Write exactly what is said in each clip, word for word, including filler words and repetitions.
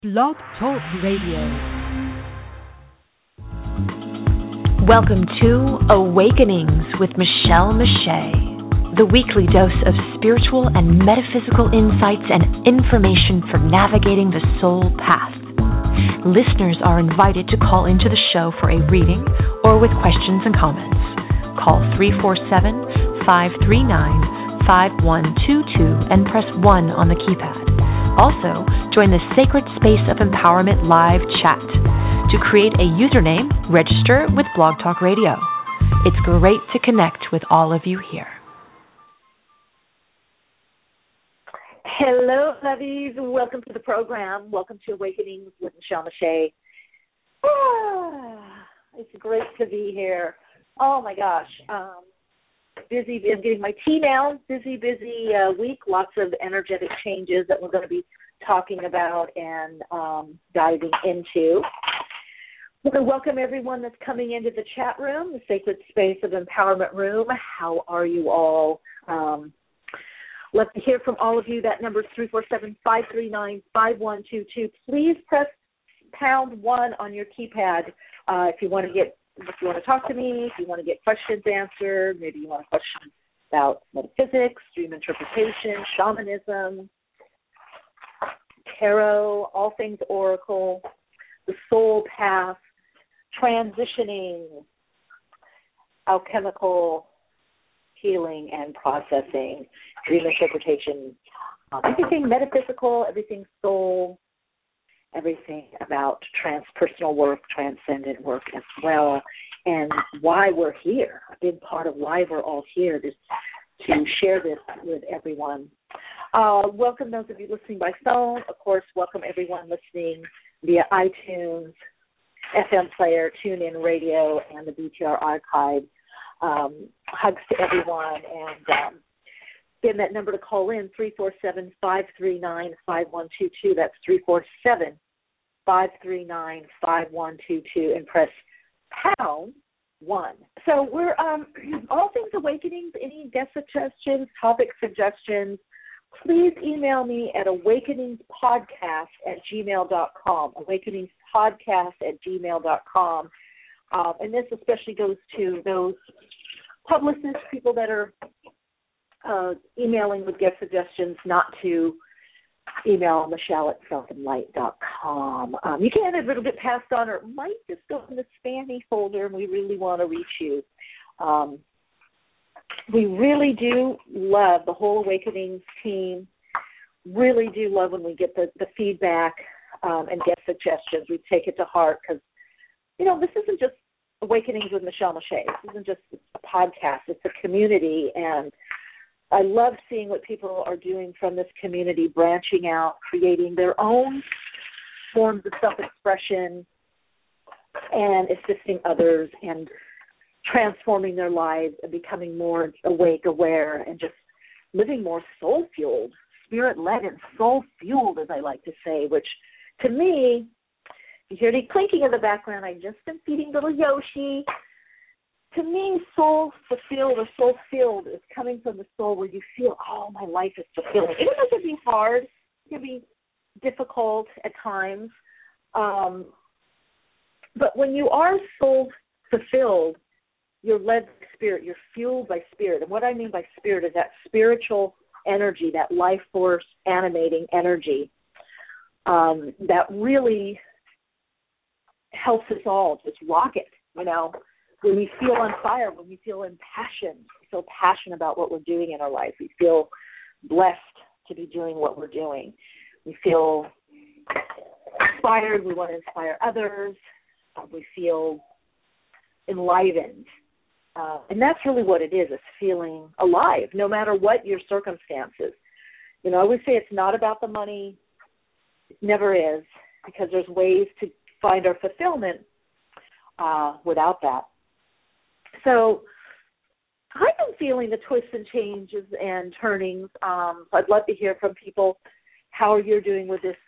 Blog Talk Radio. Welcome to Awakenings with Michelle Mache, the weekly dose of spiritual and metaphysical insights and information for navigating the soul path. Listeners are invited to call into the show for a reading or with questions and comments. Call three four seven, five three nine, five one two two and press one on the keypad. Also, join the Sacred Space of Empowerment live chat. To create a username, register with Blog Talk Radio. It's great to connect with all of you here. Hello, lovies. Welcome to the program. Welcome to Awakenings with Michelle Mache. Ah, it's great to be here. Oh, my gosh. Um, busy. I'm getting my tea now. Busy, busy uh, week. Lots of energetic changes that we're going to be talking about and um, diving into. I want to welcome everyone that's coming into the chat room, the Sacred Space of Empowerment room. How are you all? Um, love to hear from all of you. That number is three four seven, five three nine, five one two two. Please press pound one on your keypad uh, if you want to get if you want to talk to me, if you want to get questions answered, maybe you want a question about metaphysics, dream interpretation, shamanism, tarot, all things oracle, the soul path, transitioning, alchemical healing and processing, dream interpretation, um, everything metaphysical, everything soul, everything about transpersonal work, transcendent work as well, and why we're here. A big part of why we're all here is to share this with everyone. Uh, welcome those of you listening by phone. Of course, welcome everyone listening via iTunes, F M player, TuneIn Radio, and the B T R archive. Um, hugs to everyone. And um, again, that number to call in, three four seven, five three nine, five one two two. That's three four seven, five three nine, five one two two, and press pound one. So we're um, all things awakenings. Any guest suggestions, topic suggestions, please email me at awakeningspodcast at gmail dot com, awakeningspodcast at gmail dot com. Um, and this especially goes to those publicists, people that are uh, emailing with guest suggestions, not to email Michelle at self and light dot com. Um, you can have a little bit passed on, or it might just go in the spammy folder, and we really want to reach you. Um, we really do love, the whole Awakenings team, really do love when we get the, the feedback um, and guest suggestions. We take it to heart because, you know, this isn't just Awakenings with Michelle Mache. This isn't just a podcast. It's a community, and I love seeing what people are doing from this community, branching out, creating their own forms of self-expression and assisting others and transforming their lives and becoming more awake, aware, and just living more soul-fueled, spirit-led and soul-fueled, as I like to say, which to me, you hear any clinking in the background, I just am feeding little Yoshi. To me, soul-fulfilled or soul-filled is coming from the soul where you feel, oh, my life is fulfilling. Even though it can be hard, it can be difficult at times, um, but when you are soul-fulfilled, you're led by spirit, you're fueled by spirit. And what I mean by spirit is that spiritual energy, that life force animating energy um, that really helps us all just rock it, you know. When we feel on fire, when we feel impassioned, we feel passionate about what we're doing in our life. We feel blessed to be doing what we're doing. We feel inspired. We want to inspire others. We feel enlivened. Uh, and that's really what it is. It's feeling alive, no matter what your circumstances. You know, I always say it's not about the money. It never is, because there's ways to find our fulfillment uh, without that. So I've been feeling the twists and changes and turnings. Um, I'd love to hear from people how you're doing with this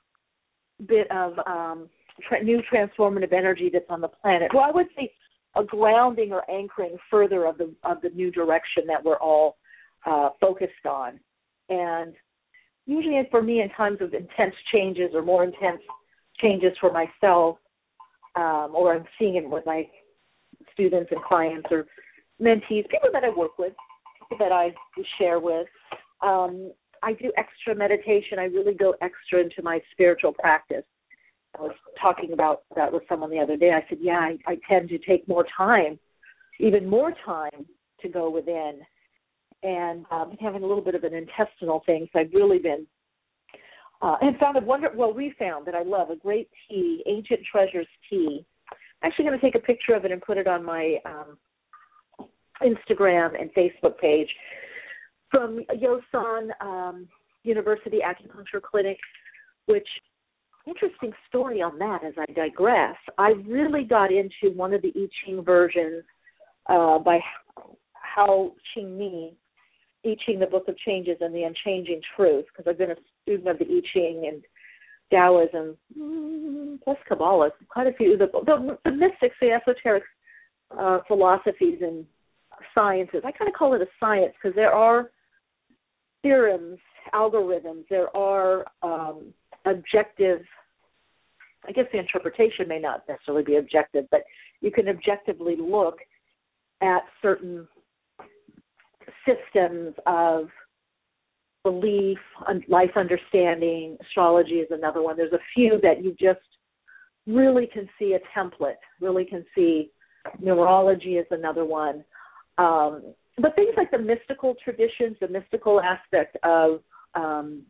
bit of um, tra- new transformative energy that's on the planet. Well, I would say a grounding or anchoring further of the of the new direction that we're all uh, focused on. And usually for me in times of intense changes or more intense changes for myself, um, or I'm seeing it with my students and clients or mentees, people that I work with, people that I share with, um, I do extra meditation. I really go extra into my spiritual practice. I was talking about that with someone the other day. I said, yeah, I, I tend to take more time, even more time to go within. And um, having a little bit of an intestinal thing, so I've really been, uh, and found a wonder, well, we found that I love a great tea, Ancient Treasures tea. I'm actually going to take a picture of it and put it on my um, Instagram and Facebook page from Yosan um, University Acupuncture Clinic, which, interesting story on that as I digress. I really got into one of the I Ching versions uh, by Hao Qing Mi, I Ching, the Book of Changes and the Unchanging Truth, because I've been a student of the I Ching and Taoism, plus Kabbalah, quite a few, the, the, the mystics, the esoteric uh, philosophies and sciences. I kind of call it a science because there are theorems, algorithms, there are um, objective, I guess the interpretation may not necessarily be objective, but you can objectively look at certain systems of belief, life understanding. Astrology is another one. There's a few that you just really can see a template, really can see. Neurology is another one. Um, but things like the mystical traditions, the mystical aspect of um,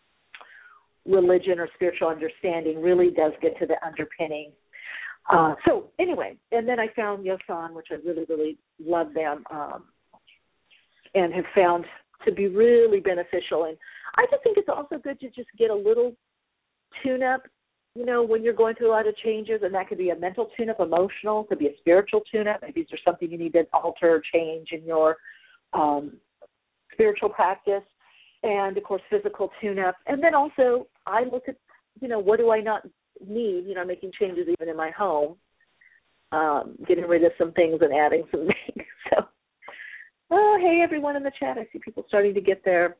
religion or spiritual understanding really does get to the underpinning. Uh, so anyway, and then I found Yosan, which I really, really love them, um, and have found to be really beneficial. And I just think it's also good to just get a little tune-up, you know, when you're going through a lot of changes, and that could be a mental tune-up, emotional, could be a spiritual tune-up. Maybe there's something you need to alter or change in your um, spiritual practice, and, of course, physical tune-up. And then also I look at, you know, what do I not need, you know, making changes even in my home, um, getting rid of some things and adding some things. So, oh, hey, everyone in the chat. I see people starting to get there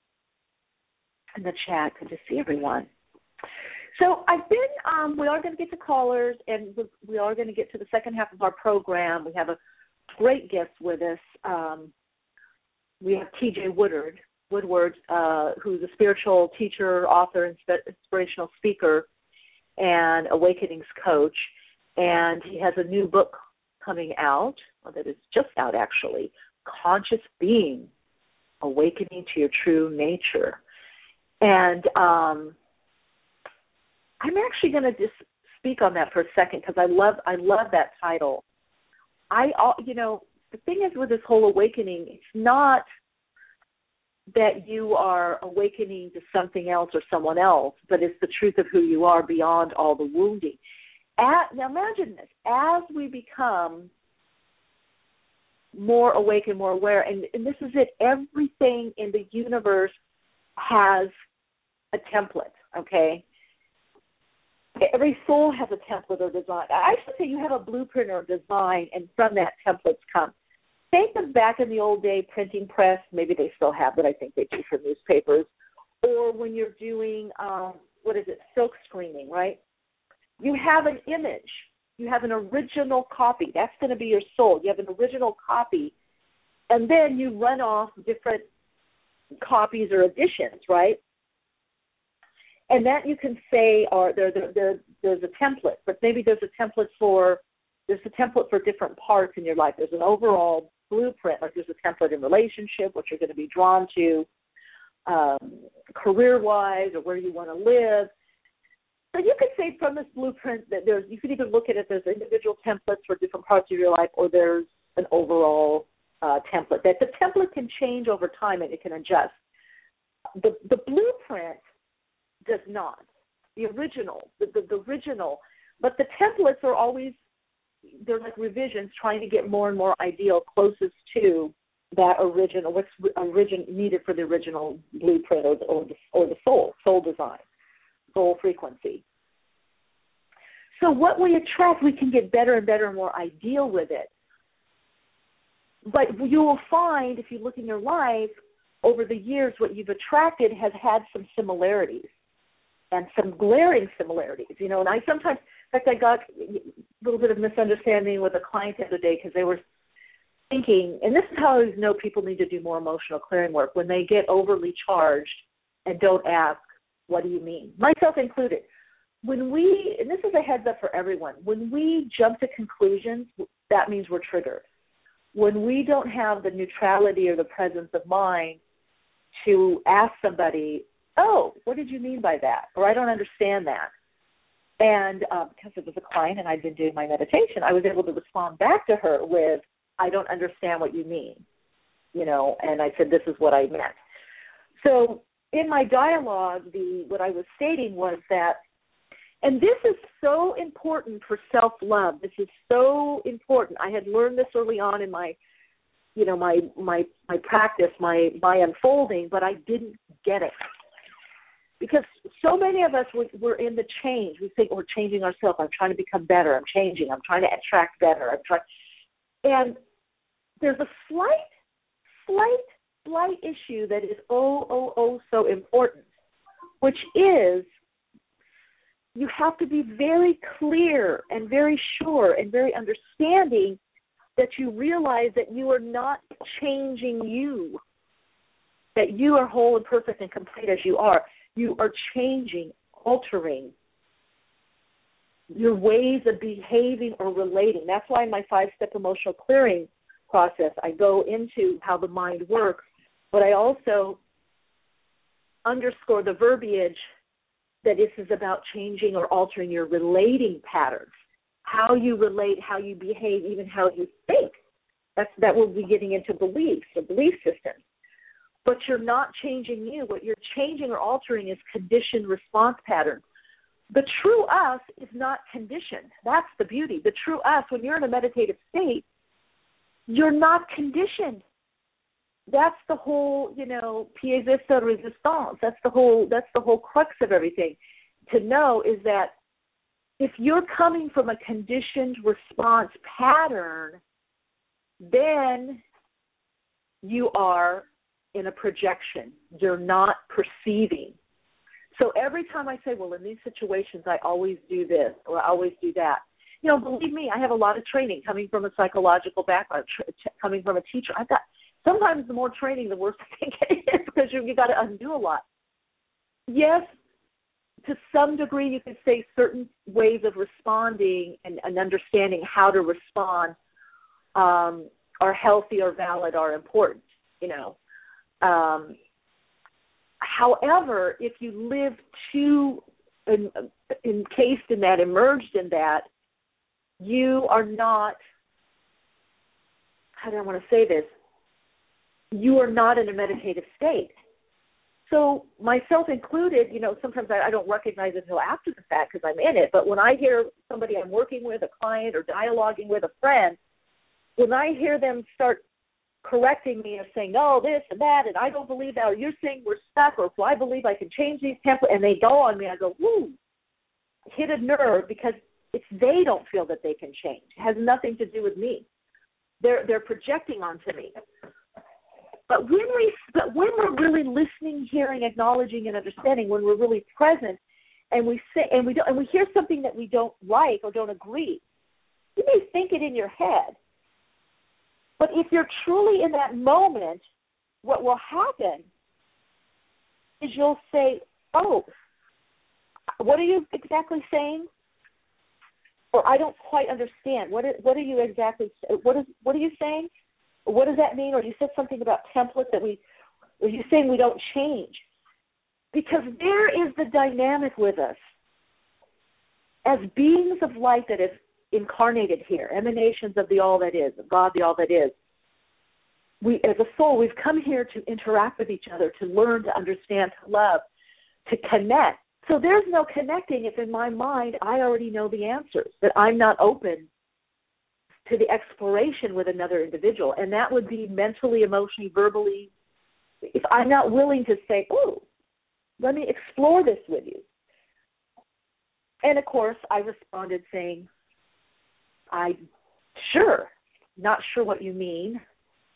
in the chat. Good to see everyone. So I've been, um, we are going to get to callers, and we are going to get to the second half of our program. We have a great guest with us. Um, we have T J Woodard, Woodward, uh, who's a spiritual teacher, author, and inspirational speaker, and awakenings coach. And he has a new book coming out, well, that is just out actually, Conscious Being, Awakening to Your True Nature. And um, I'm actually going to just speak on that for a second because I love I love that title. I, you know, the thing is with this whole awakening, it's not that you are awakening to something else or someone else, but it's the truth of who you are beyond all the wounding. At, now imagine this, as we become more awake and more aware, and, and this is it, everything in the universe has a template, okay? Every soul has a template or design. I should say you have a blueprint or design, and from that templates come. Think of back in the old day printing press, maybe they still have it, I think they do for newspapers, or when you're doing, um, what is it, silk screening, right? You have an image. You have an original copy. That's going to be your soul. You have an original copy, and then you run off different copies or editions, right? And that you can say, or there, there, there, there's a template, but maybe there's a template for, there's a template for different parts in your life. There's an overall blueprint, like there's a template in relationship, what you're going to be drawn to, um, career-wise, or where you want to live. So you could say from this blueprint that there's, you could either look at it, there's individual templates for different parts of your life, or there's an overall uh, template. That the template can change over time and it can adjust. The the blueprint does not. The original, the, the, the original, but the templates are always, they're like revisions trying to get more and more ideal, closest to that original, what's origin, needed for the original blueprint or the, or the, or the soul, soul design, soul frequency. So what we attract, we can get better and better and more ideal with it. But you will find, if you look in your life, over the years, what you've attracted has had some similarities and some glaring similarities, you know. And I sometimes, in fact, I got a little bit of misunderstanding with a client the other day because they were thinking, and this is how I always know people need to do more emotional clearing work, when they get overly charged and don't ask, what do you mean? Myself included. When we, and this is a heads up for everyone, when we jump to conclusions, that means we're triggered. When we don't have the neutrality or the presence of mind to ask somebody, oh, what did you mean by that? Or I don't understand that. And um, because it was a client and I'd been doing my meditation, I was able to respond back to her with, I don't understand what you mean. You know, and I said, this is what I meant. So in my dialogue, the what I was stating was that, and this is so important for self-love. This is so important. I had learned this early on in my, you know, my my my practice, my my unfolding, but I didn't get it. Because so many of us, we're, we're in the change. We think we're changing ourselves. I'm trying to become better. I'm changing. I'm trying to attract better. I'm trying, and there's a slight, slight, slight issue that is oh, oh, oh so important, which is you have to be very clear and very sure and very understanding that you realize that you are not changing you, that you are whole and perfect and complete as you are. You are changing, altering your ways of behaving or relating. That's why in my five-step emotional clearing process, I go into how the mind works, but I also underscore the verbiage that this is about changing or altering your relating patterns, how you relate, how you behave, even how you think. That's, that will be getting into beliefs or belief systems. But you're not changing you. What you're changing or altering is conditioned response patterns. The true us is not conditioned. That's the beauty. The true us, when you're in a meditative state, you're not conditioned. That's the whole, you know, pièce de résistance. That's the whole, that's the whole crux of everything. To know is that if you're coming from a conditioned response pattern, then you are in a projection. You're not perceiving. So every time I say, well, in these situations, I always do this or I always do that. You know, believe me, I have a lot of training coming from a psychological background, tr- t- coming from a teacher. I've got, sometimes the more training, the worse I think it is because you, you got to undo a lot. Yes, to some degree, you could say certain ways of responding and, and understanding how to respond um, are healthy or valid, are important, you know. Um, however, if you live too in, encased in that, immersed in that, you are not, how do I want to say this, you are not in a meditative state. So myself included, you know, sometimes I, I don't recognize it until after the fact because I'm in it, but when I hear somebody I'm working with, a client, or dialoguing with a friend, when I hear them start correcting me and saying, no, this and that, and I don't believe that, or you're saying we're stuck, or well, I believe I can change these templates, and they go on me, I go, whoo, hit a nerve because it's they don't feel that they can change. It has nothing to do with me. They're they're projecting onto me. But when we but when we're really listening, hearing, acknowledging, and understanding, when we're really present, and we say and we don't and we hear something that we don't like or don't agree, you may think it in your head. But if you're truly in that moment, what will happen is you'll say, oh, what are you exactly saying? Or I don't quite understand. What, is, what are you exactly, what, is, what are you saying? What does that mean? Or you said something about templates that we, or you saying we don't change. Because there is the dynamic with us. As beings of light that have incarnated here, emanations of the all that is, of God the all that is, we as a soul, we've come here to interact with each other, to learn, to understand, to love, to connect. So there's no connecting if in my mind I already know the answers, that I'm not open to the exploration with another individual. And that would be mentally, emotionally, verbally, if I'm not willing to say, oh, let me explore this with you. And, of course, I responded saying, I sure, not sure what you mean.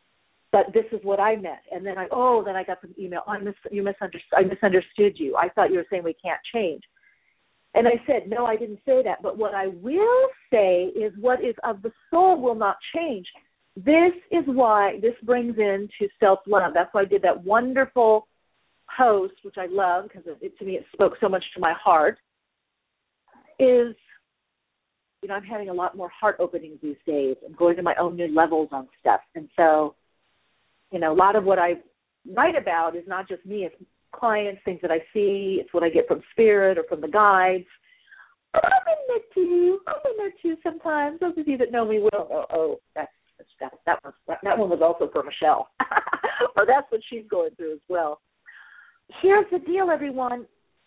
but this is what I meant. And then I, oh, then I got some email. Oh, I mis- you misunderstood. I misunderstood you. I thought you were saying we can't change. And I said, no, I didn't say that. But what I will say is what is of the soul will not change. This is why this brings in to self-love. That's why I did that wonderful post, which I love because it, it, to me it spoke so much to my heart, is, you know, I'm having a lot more heart openings these days and going to my own new levels on stuff. And so, you know, a lot of what I write about is not just me, it's clients, things that I see, it's what I get from spirit or from the guides. I'm in there too. I'm in there too sometimes. Those of you that know me will know, oh, that's, that, that, was, that, that one was also for Michelle. Or that's what she's going through as well. Here's the deal, everyone.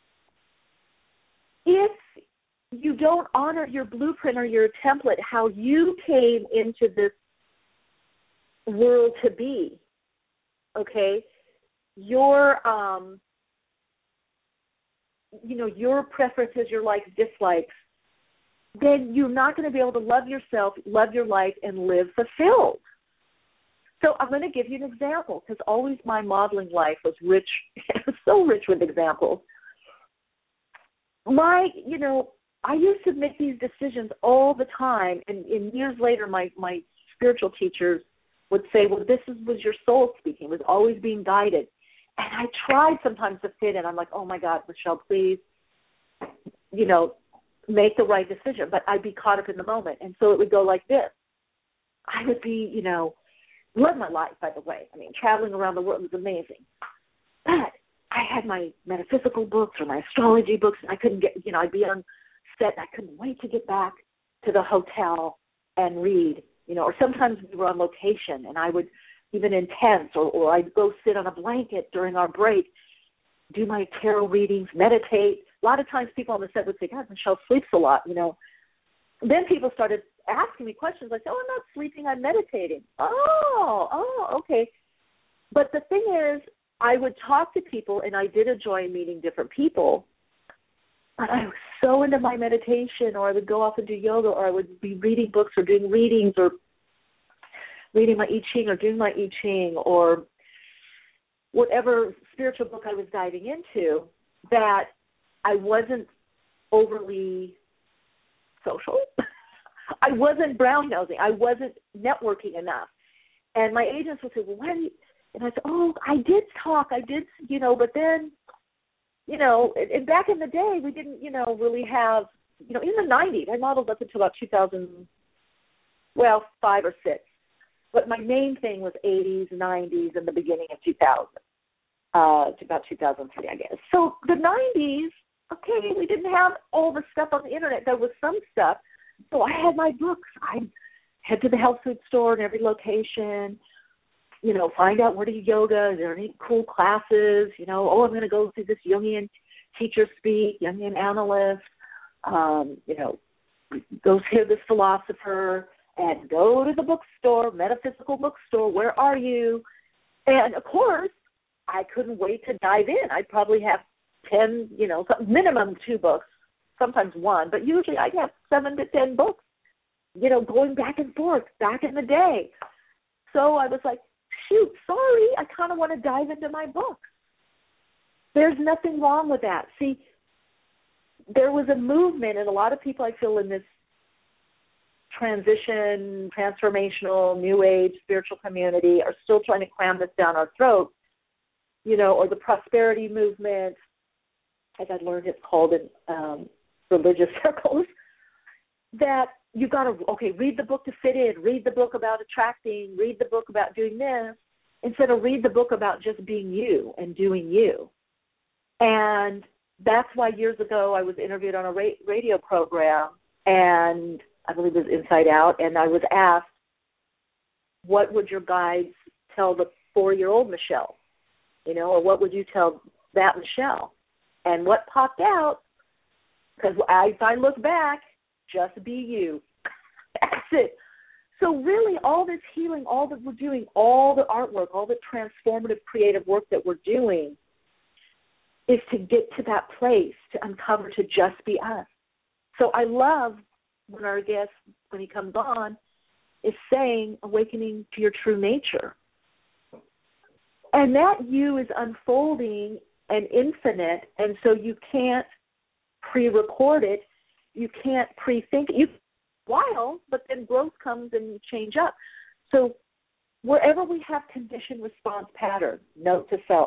If you don't honor your blueprint or your template, how you came into this world to be, okay, your, um, you know, your preferences, your likes, dislikes, then you're not going to be able to love yourself, love your life, and live fulfilled. So I'm going to give you an example because always my modeling life was rich, so rich with examples. My, you know, I used to make these decisions all the time, and, and years later my, my spiritual teachers would say, well, this is, was your soul speaking, was always being guided. And I tried sometimes to fit in. I'm like, oh, my God, Michelle, please, you know, make the right decision. But I'd be caught up in the moment. And so it would go like this. I would be, you know, love my life, by the way. I mean, traveling around the world was amazing. But I had my metaphysical books or my astrology books, and I couldn't get, you know, I'd be on set, and I couldn't wait to get back to the hotel and read, you know, or sometimes we were on location, and I would, even in tents, or, or I'd go sit on a blanket during our break, do my tarot readings, meditate. A lot of times people on the set would say, God, Michelle sleeps a lot, you know. Then people started asking me questions like, oh, I'm not sleeping, I'm meditating. Oh, oh, okay. But the thing is, I would talk to people, and I did enjoy meeting different people, but I was so into my meditation, or I would go off and do yoga, or I would be reading books or doing readings or reading my I Ching or doing my I Ching or whatever spiritual book I was diving into, that I wasn't overly social. I wasn't brown-nosing. I wasn't networking enough. And my agents would say, well, why do you, and I said, oh, I did talk. I did, you know, but then, you know, and, and back in the day, we didn't, you know, really have, you know, in the nineties, I modeled up until about two thousand, well, five or six. But my main thing was eighties, nineties, and the beginning of two thousand, uh, to about two thousand three, I guess. So the nineties, okay, we didn't have all the stuff on the Internet. There was some stuff. So I had my books. I'd head to the health food store in every location, you know, find out where to yoga. Is there any cool classes? You know, oh, I'm going to go through this Jungian teacher speak, Jungian analyst, um, you know, go hear this philosopher, and go to the bookstore, metaphysical bookstore, where are you? And, of course, I couldn't wait to dive in. I'd probably have ten, you know, minimum two books, sometimes one, but usually I'd have seven to ten books, you know, going back and forth back in the day. So I was like, shoot, sorry, I kind of want to dive into my book. There's nothing wrong with that. See, there was a movement, and a lot of people I feel in this transition, transformational, new age, spiritual community are still trying to cram this down our throats, you know, or the prosperity movement, as I learned it's called in um, religious circles, that you got to, okay, read the book to fit in, read the book about attracting, read the book about doing this, instead of read the book about just being you and doing you. And that's why years ago I was interviewed on a ra- radio program, and I believe it was Inside Out, and I was asked, what would your guides tell the four-year-old Michelle? You know, or what would you tell that Michelle? And what popped out, because if I look back, just be you. That's it. So really all this healing, all that we're doing, all the artwork, all the transformative creative work that we're doing is to get to that place, to uncover, to just be us. So I love when our guest, when he comes on, is saying awakening to your true nature. And that you is unfolding and infinite, and so you can't pre-record it. You can't pre-think it. You while, but then growth comes and change up. So wherever we have conditioned response patterns, note to self,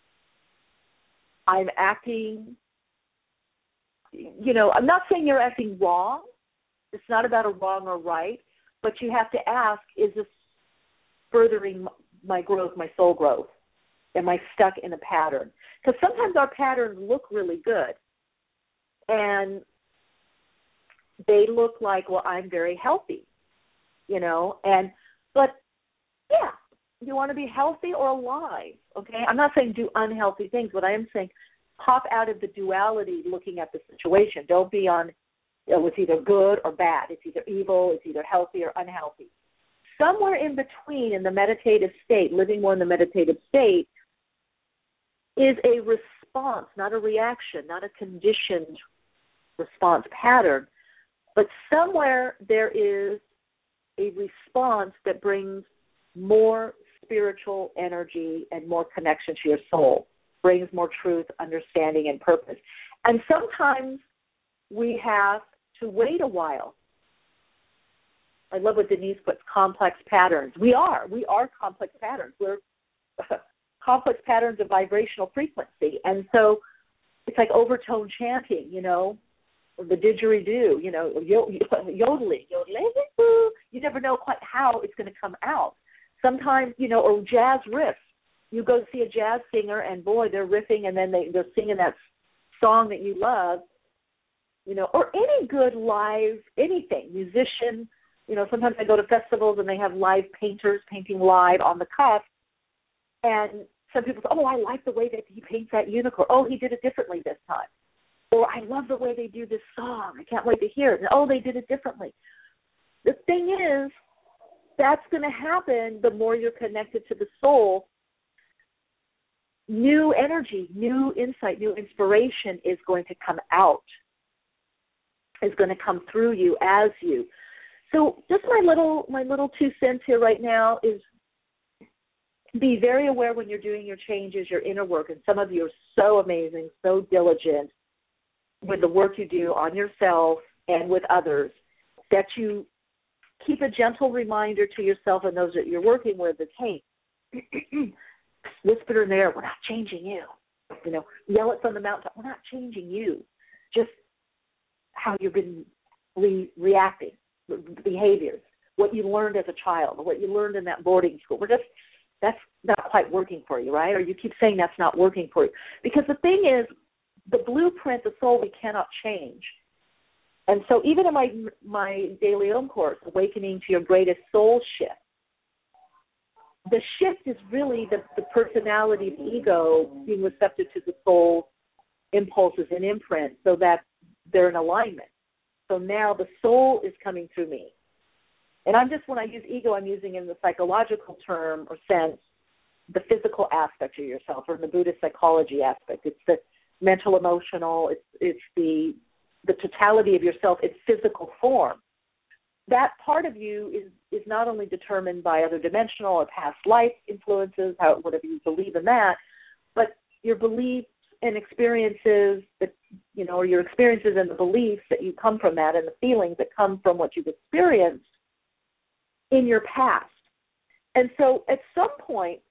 I'm acting, you know, I'm not saying you're acting wrong. It's not about a wrong or right, but you have to ask, is this furthering my growth, my soul growth? Am I stuck in a pattern? Because sometimes our patterns look really good, and they look like, well, I'm very healthy, you know, and, but, yeah, you want to be healthy or alive, okay? I'm not saying do unhealthy things, but I am saying pop out of the duality looking at the situation. Don't be on, you know, it's either good or bad. It's either evil, it's either healthy or unhealthy. Somewhere in between in the meditative state, living more in the meditative state, is a response, not a reaction, not a conditioned response pattern, but somewhere there is a response that brings more spiritual energy and more connection to your soul, brings more truth, understanding, and purpose. And sometimes we have to wait a while. I love what Denise puts, complex patterns. We are. We are complex patterns. We're complex patterns of vibrational frequency. And so it's like overtone chanting, you know, the didgeridoo, you know, yodeling, yodeling. You never know quite how it's going to come out. Sometimes, you know, or jazz riffs. You go see a jazz singer, and boy, they're riffing, and then they, they're singing that song that you love, you know, or any good live, anything, musician. You know, sometimes I go to festivals, and they have live painters painting live on the cuff, and some people say, oh, I like the way that he paints that unicorn. Oh, he did it differently this time. Or I love the way they do this song. I can't wait to hear it. And, oh, they did it differently. The thing is, that's going to happen the more you're connected to the soul. New energy, new insight, new inspiration is going to come out, is going to come through you as you. So just my little my little two cents here right now is be very aware when you're doing your changes, your inner work, and some of you are so amazing, so diligent with the work you do on yourself and with others, that you keep a gentle reminder to yourself and those that you're working with that, hey, whisper in there, we're not changing you. You know, yell it from the mountain, we're not changing you. Just how you've been re- reacting, behaviors, what you learned as a child, or what you learned in that boarding school. We're just, that's not quite working for you, right? Or you keep saying that's not working for you. Because the thing is, the blueprint, the soul, we cannot change. And so even in my my Daily Om course, Awakening to Your Greatest Soul Shift, the shift is really the, the personality, the ego, being receptive to the soul's impulses and imprints so that they're in alignment. So now the soul is coming through me. And I'm just, when I use ego, I'm using in the psychological term or sense the physical aspect of yourself, or in the Buddhist psychology aspect. It's the mental, emotional, it's it's the the totality of yourself, its physical form. That part of you is, is not only determined by other dimensional or past life influences, how whatever you believe in that, but your beliefs and experiences that, you know, or your experiences and the beliefs that you come from that, and the feelings that come from what you've experienced in your past. And so at some point,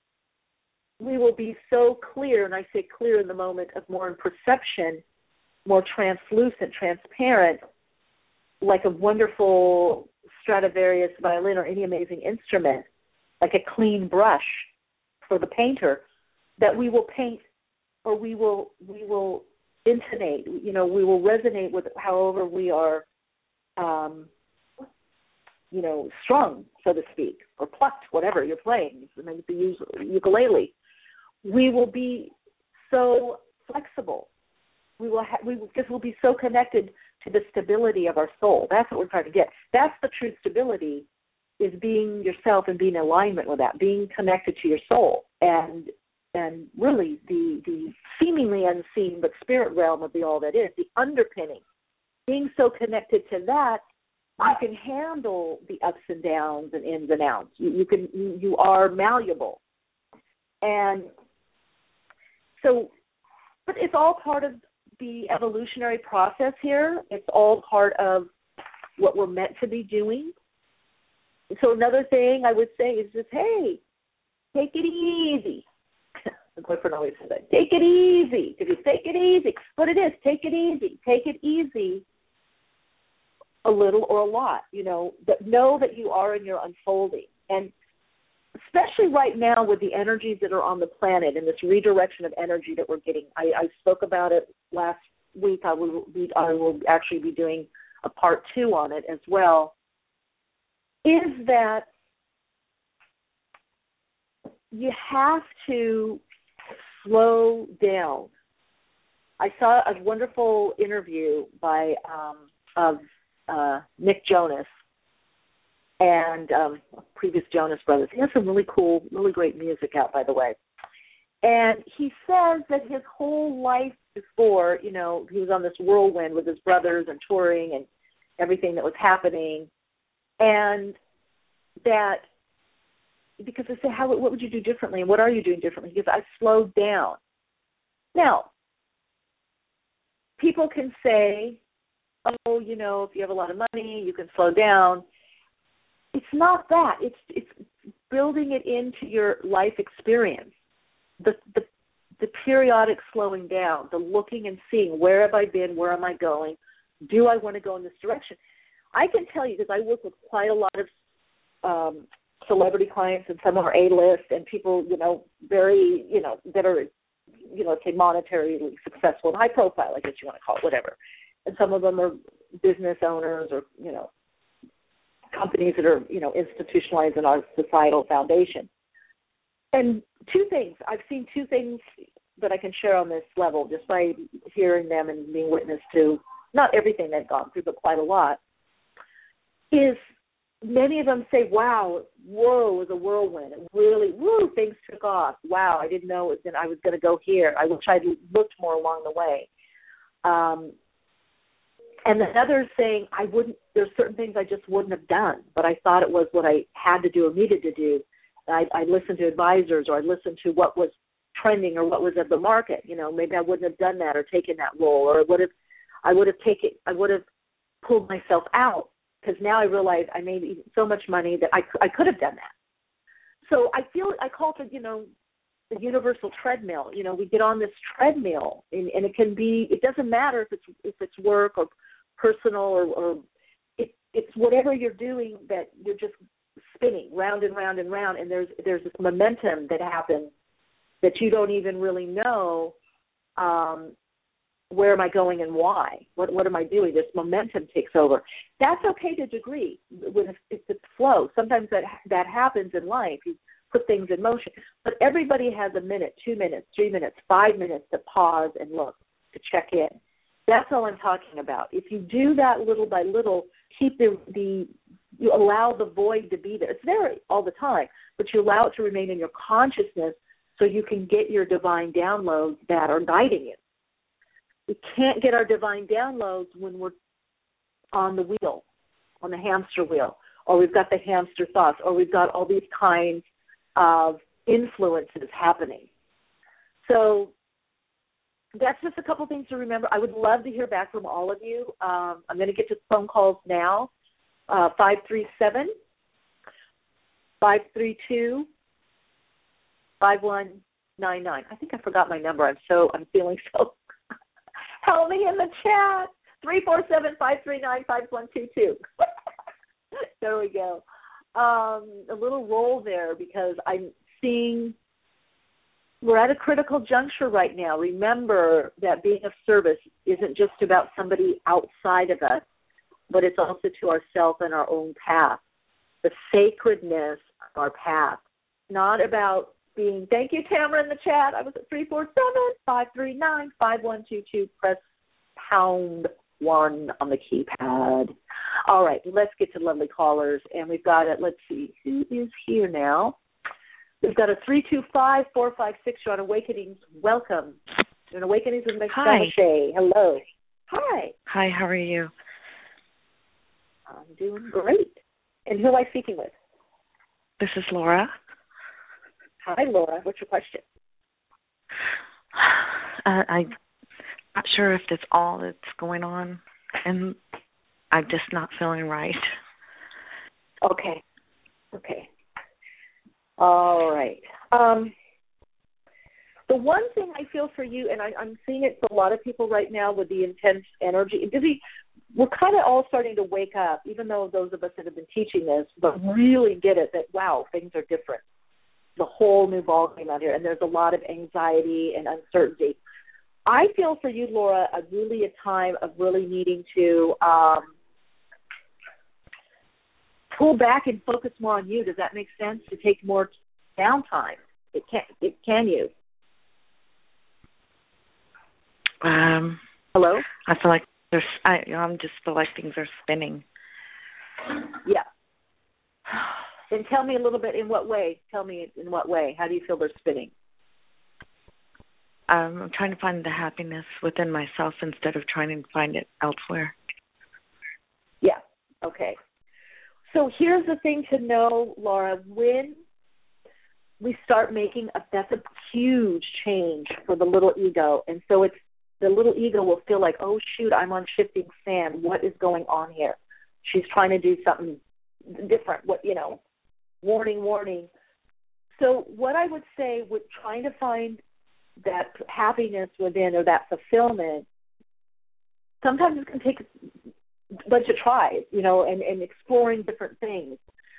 we will be so clear, and I say clear in the moment of more in perception, more translucent, transparent, like a wonderful Stradivarius violin or any amazing instrument, like a clean brush for the painter, that we will paint, or we will we will intonate, you know, we will resonate with however we are, um, you know, strung, so to speak, or plucked, whatever you're playing. Maybe the ukulele. We will be so flexible. We will, ha- we will, because we'll be so connected to the stability of our soul. That's what we're trying to get. That's the true stability, is being yourself and being in alignment with that, being connected to your soul, and and really the the seemingly unseen but spirit realm of the all that is, the underpinning. Being so connected to that, you can handle the ups and downs and ins and outs. You, you can you, you are malleable. And so, but it's all part of the evolutionary process here. It's all part of what we're meant to be doing. So another thing I would say is just, hey, take it easy. My boyfriend always says that. Take it easy. If you take it easy, what it is, take it easy. Take it easy a little or a lot, you know, but know that you are in your unfolding. And especially right now with the energies that are on the planet and this redirection of energy that we're getting. I, I spoke about it last week. I will, be, I will actually be doing a part two on it as well, is that you have to slow down. I saw a wonderful interview by um, of uh, Nick Jonas and um, previous Jonas Brothers. He has some really cool, really great music out, by the way. And he says that his whole life before, you know, he was on this whirlwind with his brothers and touring and everything that was happening, and that because I say, how, what would you do differently, and what are you doing differently? Because I slowed down. Now, people can say, oh, you know, if you have a lot of money, you can slow down. It's not that. It's it's building it into your life experience. The the the periodic slowing down, the looking and seeing, where have I been, where am I going, do I want to go in this direction? I can tell you, because I work with quite a lot of um, celebrity clients, and some are A-list, and people, you know, very, you know, that are, you know, let's say monetarily successful and high profile, I guess you want to call it, whatever. And some of them are business owners or, you know, companies that are, you know, institutionalized in our societal foundation. And two things, I've seen two things that I can share on this level just by hearing them and being witness to, not everything they've gone through, but quite a lot, is many of them say, wow, whoa, it was a whirlwind. It really, woo, things took off. Wow, I didn't know it was gonna, I was going to go here. I wish I'd looked more along the way. Um, and the others saying, I wouldn't, there's certain things I just wouldn't have done, but I thought it was what I had to do or needed to do. I, I listened to advisors, or I listened to what was trending or what was of the market. You know, maybe I wouldn't have done that or taken that role, or I would have, I would have taken, I would have pulled myself out, because now I realize I made so much money that I, I could have done that. So I feel, I call it, you know, the universal treadmill. You know, we get on this treadmill, and, and it can be, it doesn't matter if it's if it's work or personal or, or it, it's whatever you're doing, that you're just spinning round and round and round, and there's there's this momentum that happens that you don't even really know um, where am I going and why? What what am I doing? This momentum takes over. That's okay to a degree when it's a flow. Sometimes that that happens in life. You put things in motion. But everybody has a minute, two minutes, three minutes, five minutes to pause and look, to check in. That's all I'm talking about. If you do that little by little, keep the, the you allow the void to be there. It's there all the time, but you allow it to remain in your consciousness so you can get your divine downloads that are guiding you. We can't get our divine downloads when we're on the wheel, on the hamster wheel, or we've got the hamster thoughts, or we've got all these kinds of influences happening. So that's just a couple things to remember. I would love to hear back from all of you. Um, I'm going to get to phone calls now. Uh, five three seven, five three two, five one nine nine. I think I forgot my number. I'm so, I'm feeling so. Help me in the chat. three four seven, five three nine, five one two two. There we go. Um, a little roll there, because I'm seeing we're at a critical juncture right now. Remember that being of service isn't just about somebody outside of us, but it's also to ourselves and our own path, the sacredness of our path. Not about being, thank you, Tamara, in the chat. I was at three four seven, five three nine, five one two two. Press pound one on the keypad. All right, let's get to lovely callers. And we've got it, let's see, who is here now? We've got a three two five, four five six. You're on Awakenings. Welcome. You're on Awakenings with Michelle Mache. Hello. Hi. Hi, how are you? I'm doing great. And who am I speaking with? This is Laura. Hi, Laura. What's your question? Uh, I'm not sure if that's all that's going on, and I'm just not feeling right. Okay. Okay. All right. Um, the one thing I feel for you, and I, I'm seeing it for a lot of people right now with the intense energy, because we, we're kind of all starting to wake up, even though those of us that have been teaching this, but really get it that, wow, things are different. The whole new ballgame out here, and there's a lot of anxiety and uncertainty. I feel for you, Laura, a really a time of really needing to um, pull back and focus more on you. Does that make sense? To take more downtime. It can. It can you? Um. Hello. I feel like there's. I. I'm just feel like things are spinning. Yeah. Then tell me a little bit in what way. Tell me in what way. How do you feel they're spinning? Um, I'm trying to find the happiness within myself instead of trying to find it elsewhere. Yeah. Okay. So here's the thing to know, Laura. When we start making a, that's a huge change for the little ego, and so it's the little ego will feel like, oh shoot, I'm on shifting sand. What is going on here? She's trying to do something different. What you know? Warning, warning. So what I would say with trying to find that happiness within or that fulfillment, sometimes it can take a bunch of tries, you know, and, and exploring different things.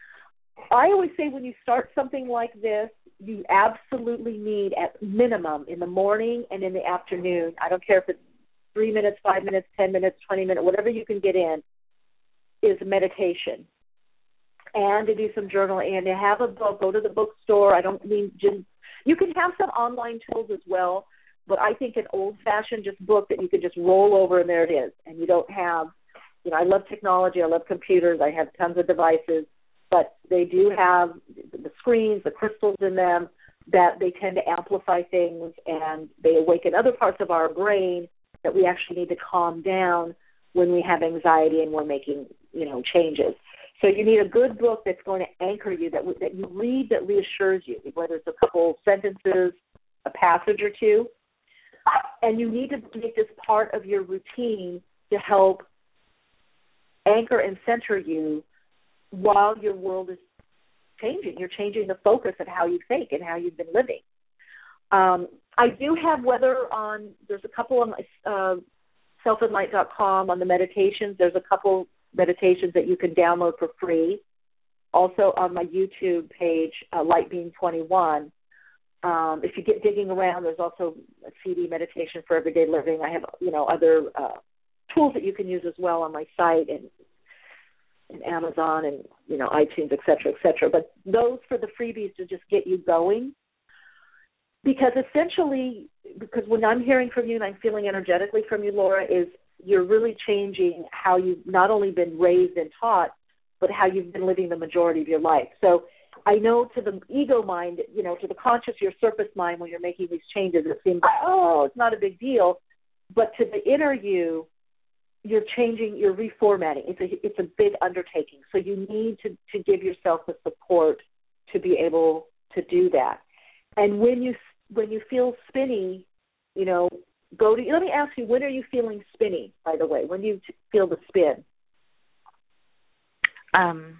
I always say when you start something like this, you absolutely need at minimum in the morning and in the afternoon, I don't care if it's three minutes, five minutes, ten minutes, twenty minutes, whatever you can get in, is meditation. And to do some journaling and to have a book, go to the bookstore. I don't mean just, you can have some online tools as well, but I think an old-fashioned just book that you can just roll over and there it is. And you don't have, you know, I love technology, I love computers, I have tons of devices, but they do have the screens, the crystals in them that they tend to amplify things and they awaken other parts of our brain that we actually need to calm down when we have anxiety and we're making, you know, changes. So you need a good book that's going to anchor you, that that you read that reassures you, whether it's a couple sentences, a passage or two. And you need to make this part of your routine to help anchor and center you while your world is changing. You're changing the focus of how you think and how you've been living. Um, I do have weather on, there's a couple on uh, self enlight dot com on the meditations. There's a couple meditations that you can download for free. Also on my YouTube page, uh, Light Being twenty-one. Um, if you get digging around, there's also a C D meditation for everyday living. I have, you know, other uh, tools that you can use as well on my site and, and Amazon and, you know, iTunes, et cetera, et cetera. But those for the freebies to just get you going. Because essentially, because when I'm hearing from you and I'm feeling energetically from you, Laura, is you're really changing how you've not only been raised and taught, but how you've been living the majority of your life. So I know to the ego mind, you know, to the conscious, your surface mind, when you're making these changes, it seems like, oh, it's not a big deal. But to the inner you, you're changing, you're reformatting. It's a, it's a big undertaking. So you need to, to give yourself the support to be able to do that. And when you when you feel spinny, you know, go to, let me ask you, when are you feeling spinny, by the way? When do you t- feel the spin? Um,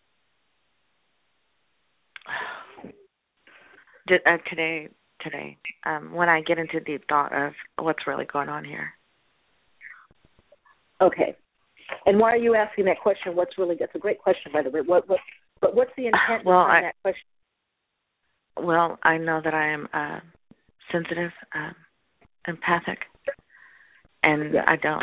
did, uh, today, today, um, when I get into deep thought of what's really going on here. Okay. And why are you asking that question? What's really, that's a great question, by the way. What, what, but what's the intent well, behind I, that question? Well, I know that I am uh, sensitive, uh, empathic, and yeah. I don't,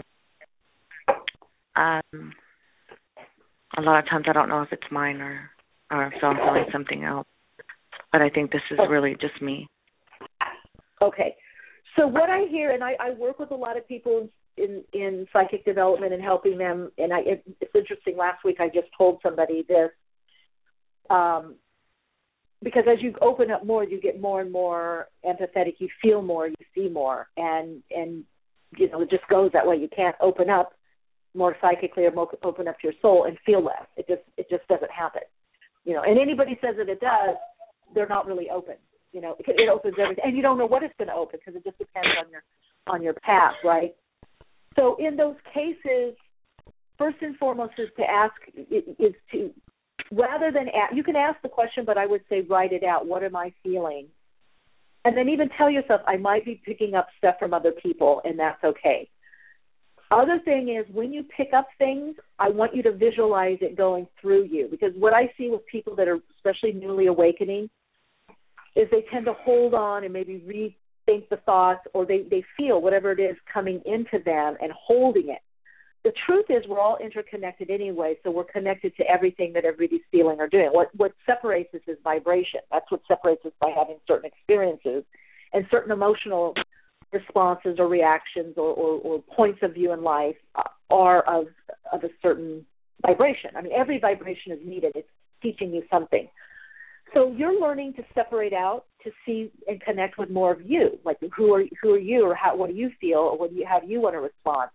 I, um, a lot of times I don't know if it's mine or, or if I'm feeling something else, but I think this is really just me. Okay. So what I hear, and I, I work with a lot of people in, in psychic development and helping them, and I, it, it's interesting, last week I just told somebody this, um, because as you open up more, you get more and more empathetic. You feel more, you see more, and and you know it just goes that way. You can't open up more psychically or more, open up to your soul and feel less. It just it just doesn't happen, you know. And anybody says that it does, they're not really open. You know, it, it opens everything, and you don't know what it's going to open because it just depends on your on your path, right? So in those cases, first and foremost is to ask is to rather than ask, you can ask the question, but I would say write it out. What am I feeling? And then even tell yourself, I might be picking up stuff from other people, and that's okay. Other thing is when you pick up things, I want you to visualize it going through you, because what I see with people that are especially newly awakening is they tend to hold on and maybe rethink the thoughts, or they, they feel whatever it is coming into them and holding it. The truth is we're all interconnected anyway, so we're connected to everything that everybody's feeling or doing. What what separates us is vibration. That's what separates us by having certain experiences and certain emotional responses or reactions or, or, or points of view in life are of, of a certain vibration. I mean, every vibration is needed. It's teaching you something. So you're learning to separate out to see and connect with more of you, like who are who are you, or how what do you feel, or what do you, how do you want to respond?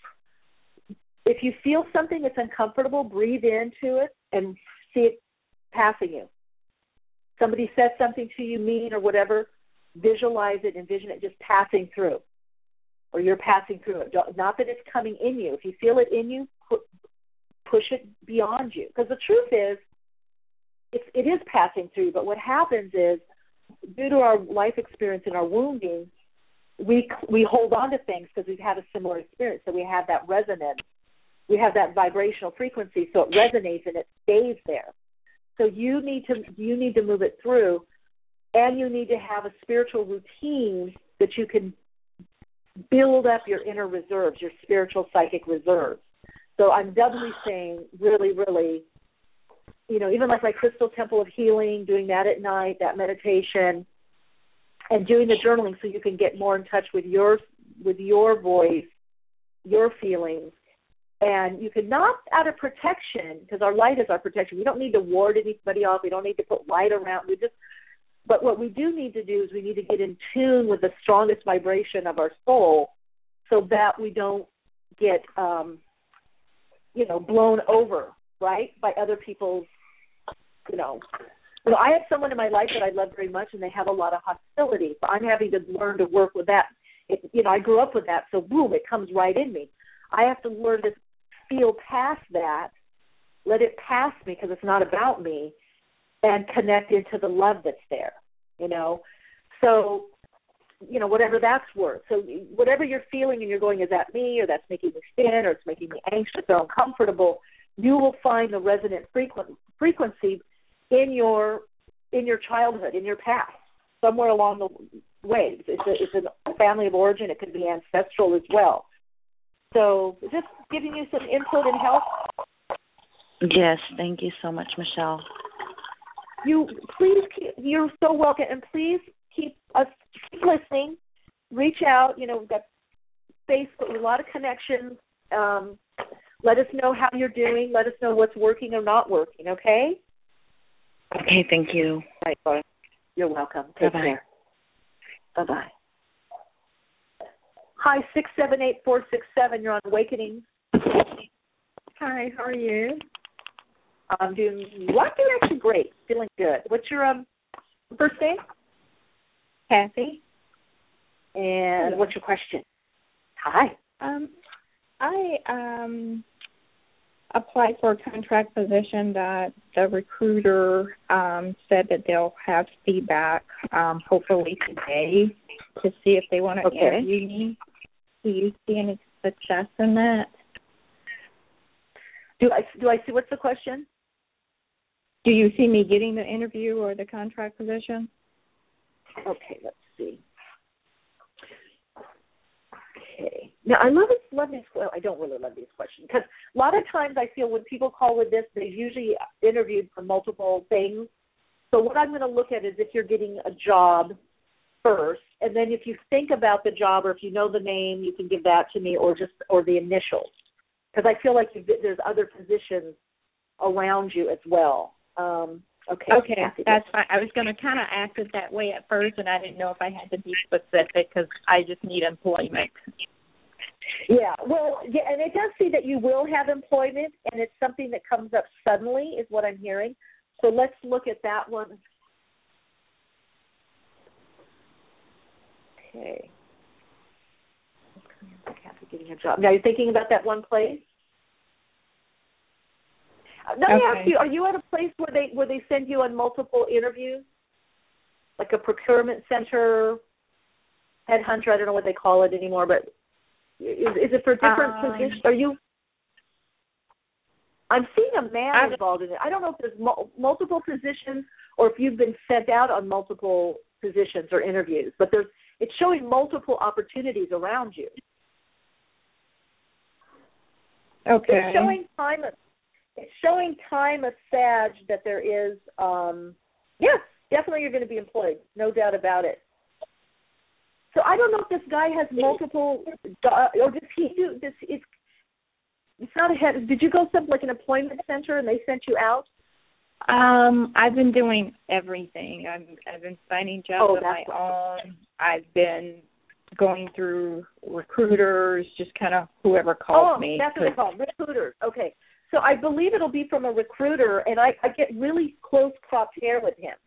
If you feel something that's uncomfortable, breathe into it and see it passing you. Somebody says something to you mean or whatever, visualize it, envision it just passing through, or you're passing through it. Not that it's coming in you. If you feel it in you, push it beyond you. Because the truth is, it's, it is passing through, but what happens is, due to our life experience and our wounding, we we hold on to things because we've had a similar experience, so we have that resonance. We have that vibrational frequency, so it resonates and it stays there. So you need to you need to move it through, and you need to have a spiritual routine that you can build up your inner reserves, your spiritual psychic reserves. So I'm doubly saying really, really, you know, even like my Crystal Temple of Healing, doing that at night, that meditation, and doing the journaling so you can get more in touch with your with your voice, your feelings. And you can not out of protection, because our light is our protection. We don't need to ward anybody off. We don't need to put light around. We just, but what we do need to do is we need to get in tune with the strongest vibration of our soul, so that we don't get, um, you know, blown over, right, by other people's, you know. You know, I have someone in my life that I love very much, and they have a lot of hostility. So I'm having to learn to work with that. It, you know, I grew up with that, so boom, it comes right in me. I have to learn to feel past that, let it pass me because it's not about me, and connect into the love that's there, you know. So, you know, whatever that's worth. So whatever you're feeling and you're going, is that me, or that's making me spin, or it's making me anxious or uncomfortable, you will find the resonant frequ- frequency in your in your childhood, in your past, somewhere along the way. It's a, it's a family of origin. It could be ancestral as well. So just giving you some input and help. Yes, thank you so much, Michelle. You please keep, you're so welcome, and please keep us keep listening. Reach out. You know, we've got Facebook, a lot of connections. Um, let us know how you're doing. Let us know what's working or not working. Okay. Okay. Thank you. All right, you're welcome. Take Bye-bye. care. Bye bye. Hi, six seven eight four six seven. You're on Awakening. Hi, how are you? I'm doing. Well, I'm doing actually great. Feeling good. What's your um first name? Kathy. And Hello. what's your question? Hi. Um, I um applied for a contract position that the recruiter um said that they'll have feedback um hopefully today to see if they want to Okay. interview me. Do you see any success in that? Do I do I see what's the question? Do you see me getting the interview or the contract position? Okay, let's see. Okay. Now I love this, love these. Well, I don't really love these questions because a lot of times I feel when people call with this, they've usually interviewed for multiple things. So what I'm going to look at is if you're getting a job first, and then if you think about the job or if you know the name, you can give that to me, or just or the initials, because I feel like you've, there's other positions around you as well. Um, okay. Okay, Kathy, that's fine. I was going to kind of ask it that way at first, and I didn't know if I had to be specific because I just need employment. Yeah, well, yeah, and it does see that you will have employment, and it's something that comes up suddenly is what I'm hearing. So let's look at that one Okay. Kathy getting a job. Now, you're thinking about that one place? Let me okay. ask you: are you at a place where they where they send you on multiple interviews, like a procurement center, headhunter? I don't know what they call it anymore, but is, is it for different um, positions? Are you? I'm seeing a man I've, involved in it. I don't know if there's mul- multiple positions or if you've been sent out on multiple positions or interviews, but there's it's showing multiple opportunities around you. Okay. It's showing time. It's showing time of Sag that there is. Um, yes, definitely you're going to be employed, no doubt about it. So I don't know if this guy has multiple, or does he do this? It's it's not a head. Did you go something like an employment center and they sent you out? Um, I've been doing everything. I've I've been finding jobs Oh, on my that's own. I've been going through recruiters, just kind of whoever calls oh, me. that's what they call them, recruiters. Okay. So I believe it'll be from a recruiter, and I, I get really close cropped hair with him.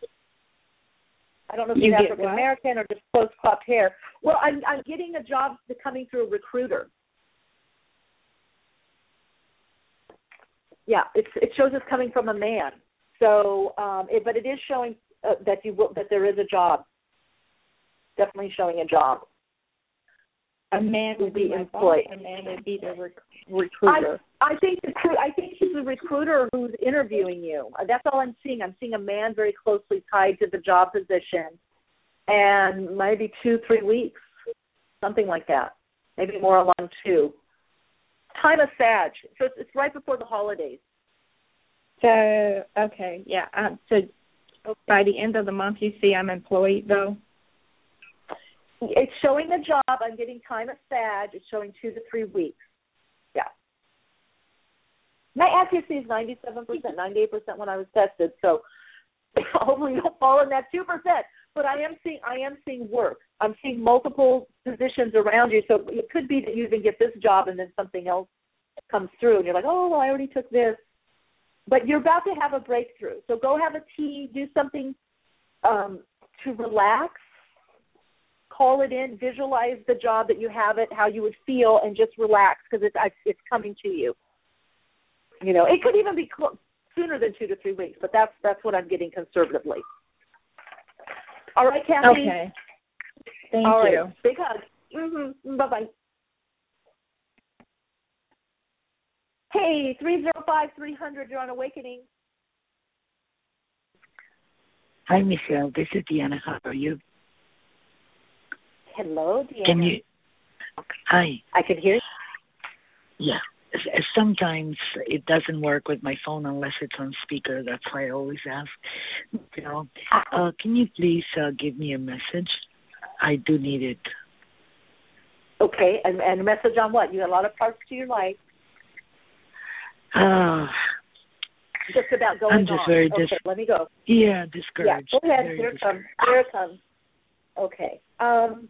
I don't know if You he's get African American or just close cropped hair. Well, I'm I'm getting a job coming through a recruiter. Yeah, it's, it shows it's coming from a man. So, um, it, but it is showing uh, that you will, that there is a job. Definitely showing a job. A man would be employed. A man would be the rec- recruiter. I, I think the, I think he's the recruiter who's interviewing you. That's all I'm seeing. I'm seeing a man very closely tied to the job position, and maybe two, three weeks, something like that. Maybe more along two. Time of Sag. So it's, it's right before the holidays. So okay, yeah. Um, so okay. By the end of the month, you see, I'm employed though. It's showing a job. I'm getting time of Sag. It's showing two to three weeks. Yeah. My accuracy is ninety-seven percent, ninety-eight percent when I was tested. So hopefully you don't fall in that two percent. But I am seeing I am seeing work. I'm seeing multiple positions around you. So it could be that you even get this job and then something else comes through and you're like, oh, well, I already took this. But you're about to have a breakthrough. So go have a tea, do something um, to relax, call it in, visualize the job that you have it, how you would feel, and just relax because it's, it's coming to you. You know, it could even be cl- sooner than two to three weeks, but that's that's what I'm getting conservatively. All right, Kathy? Okay. Thank All you. Right. Big hug. Mm-hmm. Bye-bye. Hey, three zero five, three hundred, you're on Awakening. Hi, Michelle. This is Deanna. How are you? Hello, Deanna. Can you? Hi. I can hear you. Yeah. Sometimes it doesn't work with my phone unless it's on speaker. That's why I always ask. You know, uh, can you please uh, give me a message? I do need it. Okay, and, and a message on what? You got a lot of parts to your life. Uh, just about going I'm just on. very okay, dis- let me go. Yeah, discouraged. Yeah, go ahead. Very Here it discouraged. comes. Here it comes. Okay. Um,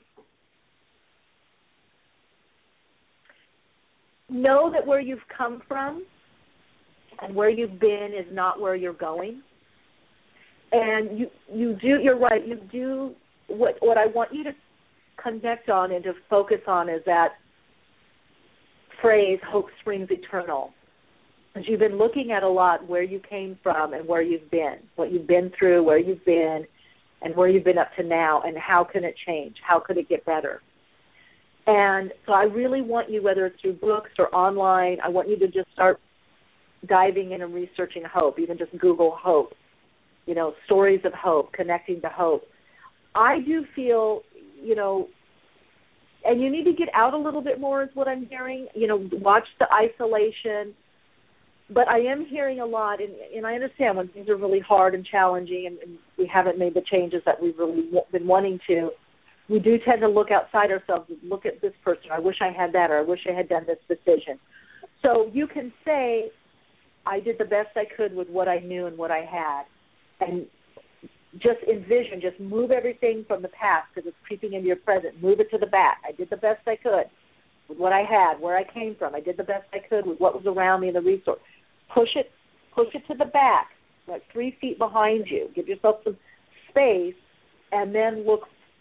know that where you've come from and where you've been is not where you're going. And you, you do, you're right, you do, what, what I want you to connect on and to focus on is that phrase, hope springs eternal. Because you've been looking at a lot where you came from and where you've been, what you've been through, where you've been, and where you've been up to now, and how can it change? How could it get better? And so I really want you, whether it's through books or online, I want you to just start diving in and researching hope, even just Google hope, you know, stories of hope, connecting to hope. I do feel, you know, and you need to get out a little bit more is what I'm hearing, you know, watch the isolation. But I am hearing a lot, and, and I understand when things are really hard and challenging and, and we haven't made the changes that we've really w- been wanting to, we do tend to look outside ourselves and look at this person. I wish I had that, or I wish I had done this decision. So you can say, I did the best I could with what I knew and what I had. And just envision, just move everything from the past because it's creeping into your present. Move it to the back. I did the best I could with what I had, where I came from. I did the best I could with what was around me and the resource. Push it, push it to the back, like three feet behind you. Give yourself some space, and then look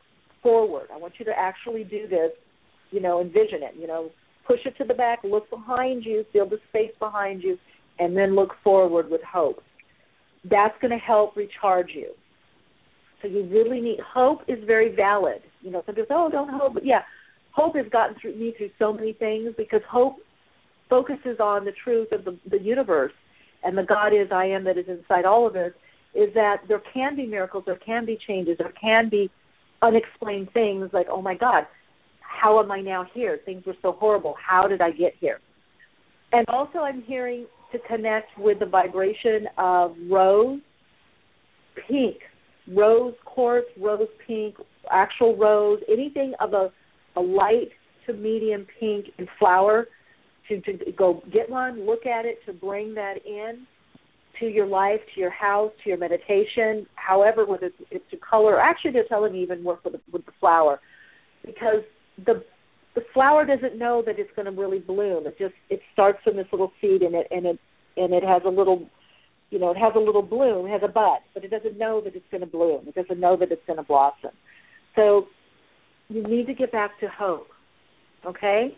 forward. I want you to actually do this, you know, envision it, you know, push it to the back, look behind you, feel the space behind you, and then look forward with hope. That's going to help recharge you. So you really need, hope is very valid. You know, some people say, oh, don't hope. But yeah, hope has gotten through me through so many things because hope focuses on the truth of the, the universe and the God is, I am that is inside all of us, is that there can be miracles, there can be changes, there can be unexplained things like, oh, my God, how am I now here? Things were so horrible. How did I get here? And also I'm hearing to connect with the vibration of rose, pink, rose quartz, rose pink, actual rose, anything of a, a light to medium pink in flower, to, to go get one, look at it, to bring that in to your life, to your house, to your meditation, however, whether it's, it's to color. Actually, they're telling me even work with the, with the flower because the the flower doesn't know that it's going to really bloom. It just it starts from this little seed and it and it and it has a little, you know, it has a little bloom, it has a bud, but it doesn't know that it's going to bloom. It doesn't know that it's going to blossom. So you need to get back to hope. Okay.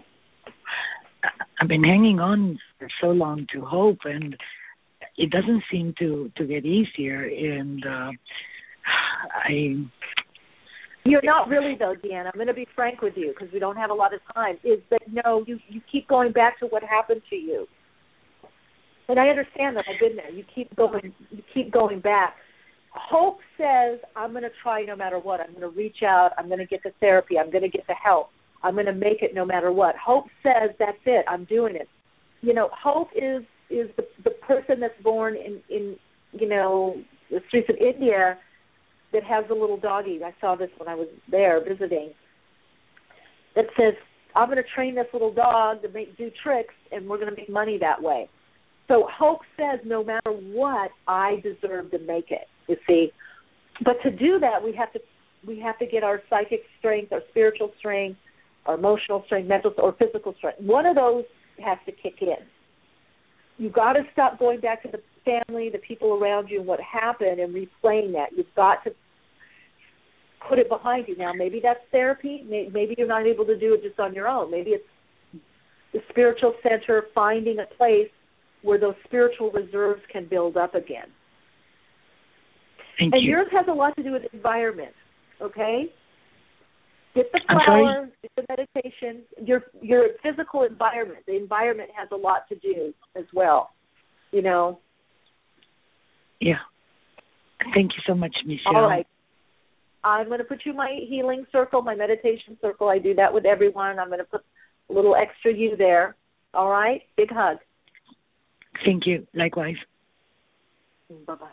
I've been hanging on for so long to hope, and it doesn't seem to, to get easier. And uh, I, you're not really though, Deanna. I'm going to be frank with you because we don't have a lot of time. Is that no? You you keep going back to what happened to you, and I understand that. I've been there. You keep going. You keep going back. Hope says, I'm going to try no matter what. I'm going to reach out. I'm going to get the therapy. I'm going to get the help. I'm going to make it no matter what. Hope says, that's it. I'm doing it. You know, hope is is the, the person that's born in, in, you know, the streets of India that has a little doggy. I saw this when I was there visiting. That says, I'm going to train this little dog to make do tricks, and we're going to make money that way. So hope says, no matter what, I deserve to make it. You see, but to do that, we have to we have to get our psychic strength, our spiritual strength, our emotional strength, mental or physical strength. One of those has to kick in. You've got to stop going back to the family, the people around you, and what happened, and replaying that. You've got to put it behind you. Now, maybe that's therapy. Maybe you're not able to do it just on your own. Maybe it's the spiritual center, finding a place where those spiritual reserves can build up again. Thank and you. yours has a lot to do with environment, okay? Get the I'm flower, sorry? get the meditation, your your physical environment. The environment has a lot to do as well, you know. Yeah. Thank you so much, Michelle. All right. I'm going to put you in my healing circle, my meditation circle. I do that with everyone. I'm going to put a little extra you there. All right? Big hug. Thank you. Likewise. Bye-bye.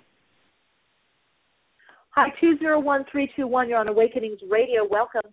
Hi, two zero one three two one. You're on Awakenings Radio. Welcome.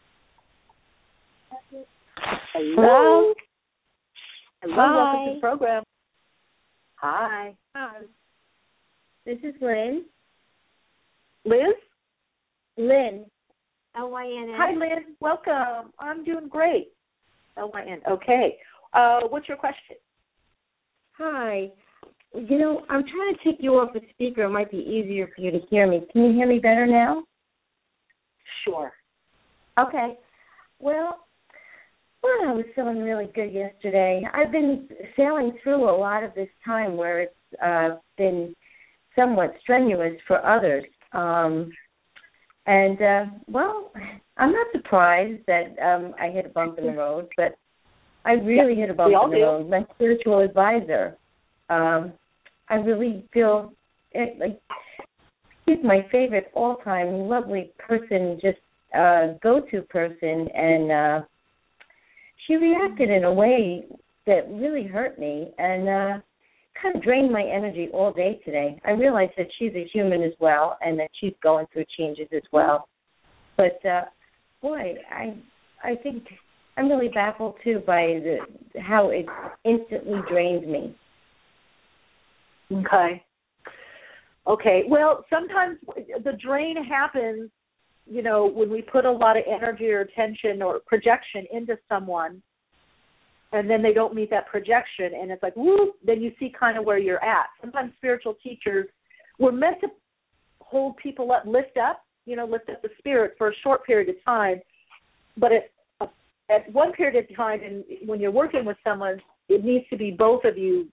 Hello. Hello. Hi. Welcome to the program. Hi. Hi. This is Lynn. Liz? Lynn. L Y N N. Hi, Lynn. Welcome. I'm doing great. L Y N. Okay. Uh, what's your question? Hi. You know, I'm trying to take you off the speaker. It might be easier for you to hear me. Can you hear me better now? Sure. Okay. Well, well, I was feeling really good yesterday. I've been sailing through a lot of this time where it's uh, been somewhat strenuous for others. Um, and, uh, well, I'm not surprised that um, I hit a bump in the road, but I really yeah, hit a bump in the do. road. My spiritual advisor, um, I really feel it, like he's my favorite all-time lovely person, just uh, go-to person, and uh, she reacted in a way that really hurt me and uh, kind of drained my energy all day today. I realize that she's a human as well and that she's going through changes as well. But, uh, boy, I I think I'm really baffled, too, by the, how it instantly drained me. Okay. Okay. Well, sometimes the drain happens, you know, when we put a lot of energy or attention or projection into someone, and then they don't meet that projection, and it's like, woo, then you see kind of where you're at. Sometimes spiritual teachers, we're meant to hold people up, lift up, you know, lift up the spirit for a short period of time. But at, at one period of time, and when you're working with someone, it needs to be both of you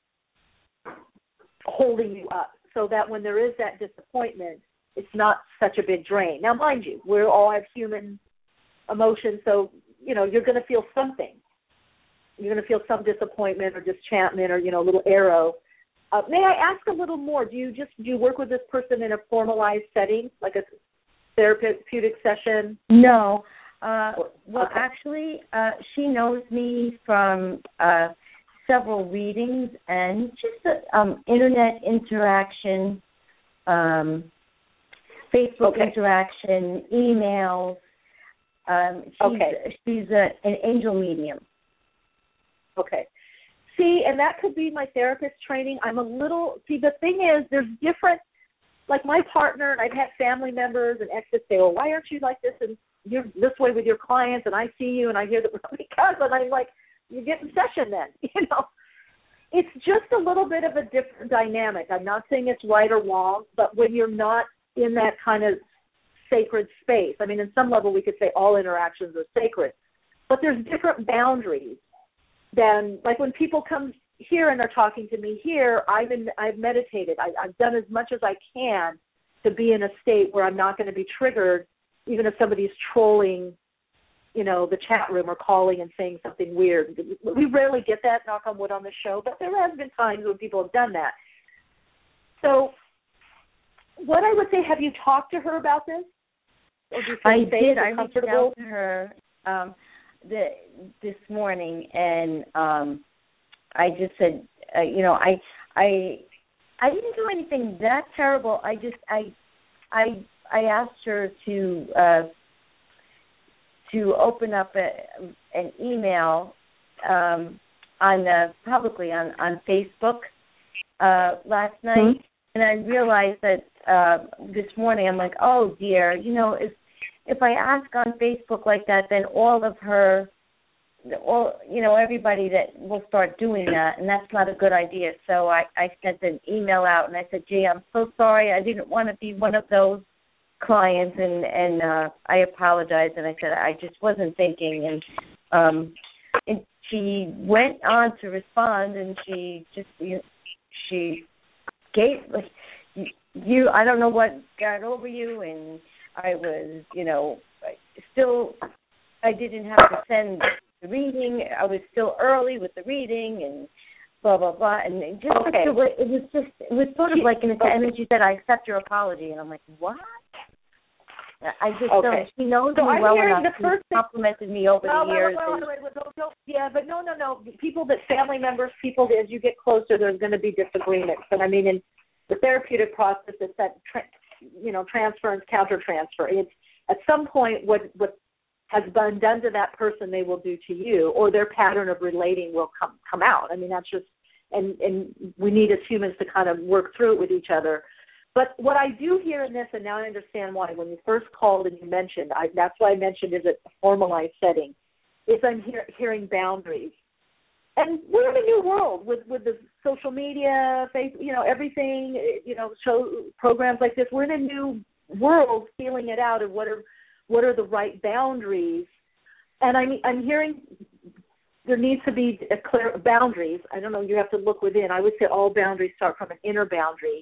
holding you up so that when there is that disappointment, it's not such a big drain. Now, mind you, we all have human emotions, so, you know, you're going to feel something. You're going to feel some disappointment or disenchantment or, you know, a little arrow. Uh, may I ask a little more? Do you just do you work with this person in a formalized setting, like a therapeutic session? No. Uh, well, okay. actually, uh, she knows me from uh, several readings and just a, um, internet interaction, um, Facebook okay. interaction, emails. Um, she's okay. she's a, an angel medium. Okay. See, and that could be my therapist training. I'm a little, see, the thing is, there's different, like my partner, and I've had family members and exes say, well, why aren't you like this and you're this way with your clients, and I see you and I hear that because, and I'm like, you get in session then, you know. It's just a little bit of a different dynamic. I'm not saying it's right or wrong, but when you're not in that kind of sacred space, I mean, in some level we could say all interactions are sacred, but there's different boundaries. Then, like when people come here and are talking to me here, I've been, I've meditated. I, I've done as much as I can to be in a state where I'm not going to be triggered, even if somebody's trolling, you know, the chat room or calling and saying something weird. We rarely get that, knock on wood, on the show, but there has been times when people have done that. So, what I would say, have you talked to her about this? Or do you feel I safe did. or I reached comfortable? out to her. Um, The, this morning, and um, I just said, uh, you know, I, I, I didn't do anything that terrible. I just, I, I, I asked her to, uh, to open up a, an email um, on uh, publicly on on Facebook uh, last night, mm-hmm. and I realized that uh, this morning I'm like, oh dear, you know, if if I ask on Facebook like that, then all of her, all you know, everybody that will start doing that, and that's not a good idea. So I, I sent an email out, and I said, gee, I'm so sorry. I didn't want to be one of those clients, and, and uh, I apologize. And I said, I just wasn't thinking. And, um, and she went on to respond, and she just, you know, she gave, like, you, I don't know what got over you, and I was, you know, still, I didn't have to send the reading. I was still early with the reading and blah, blah, blah. And it just, okay. it was just, it was sort of like, an, and then she said, I accept your apology. And I'm like, what? I just okay. don't, she knows so me I'm well hearing enough. the first She complimented me over well, the years. Well, well, well, well, well, yeah, but no, no, no. People that, family members, people that as you get closer, there's going to be disagreements. And I mean, in the therapeutic process, it's that, tra- you know, transference, counter-transfer. It's at some point what what has been done to that person, they will do to you, or their pattern of relating will come come out. I mean, that's just, and, and we need as humans to kind of work through it with each other. But what I do hear in this, and now I understand why, when you first called and you mentioned, I, that's why I mentioned is it a formalized setting, is I'm hear, hearing boundaries. And we're in a new world with, with the social media, face, you know, everything, you know, show programs like this. We're in a new world, feeling it out of what are what are the right boundaries. And I'm I'm hearing there needs to be a clear boundaries. I don't know. You have to look within. I would say all boundaries start from an inner boundary.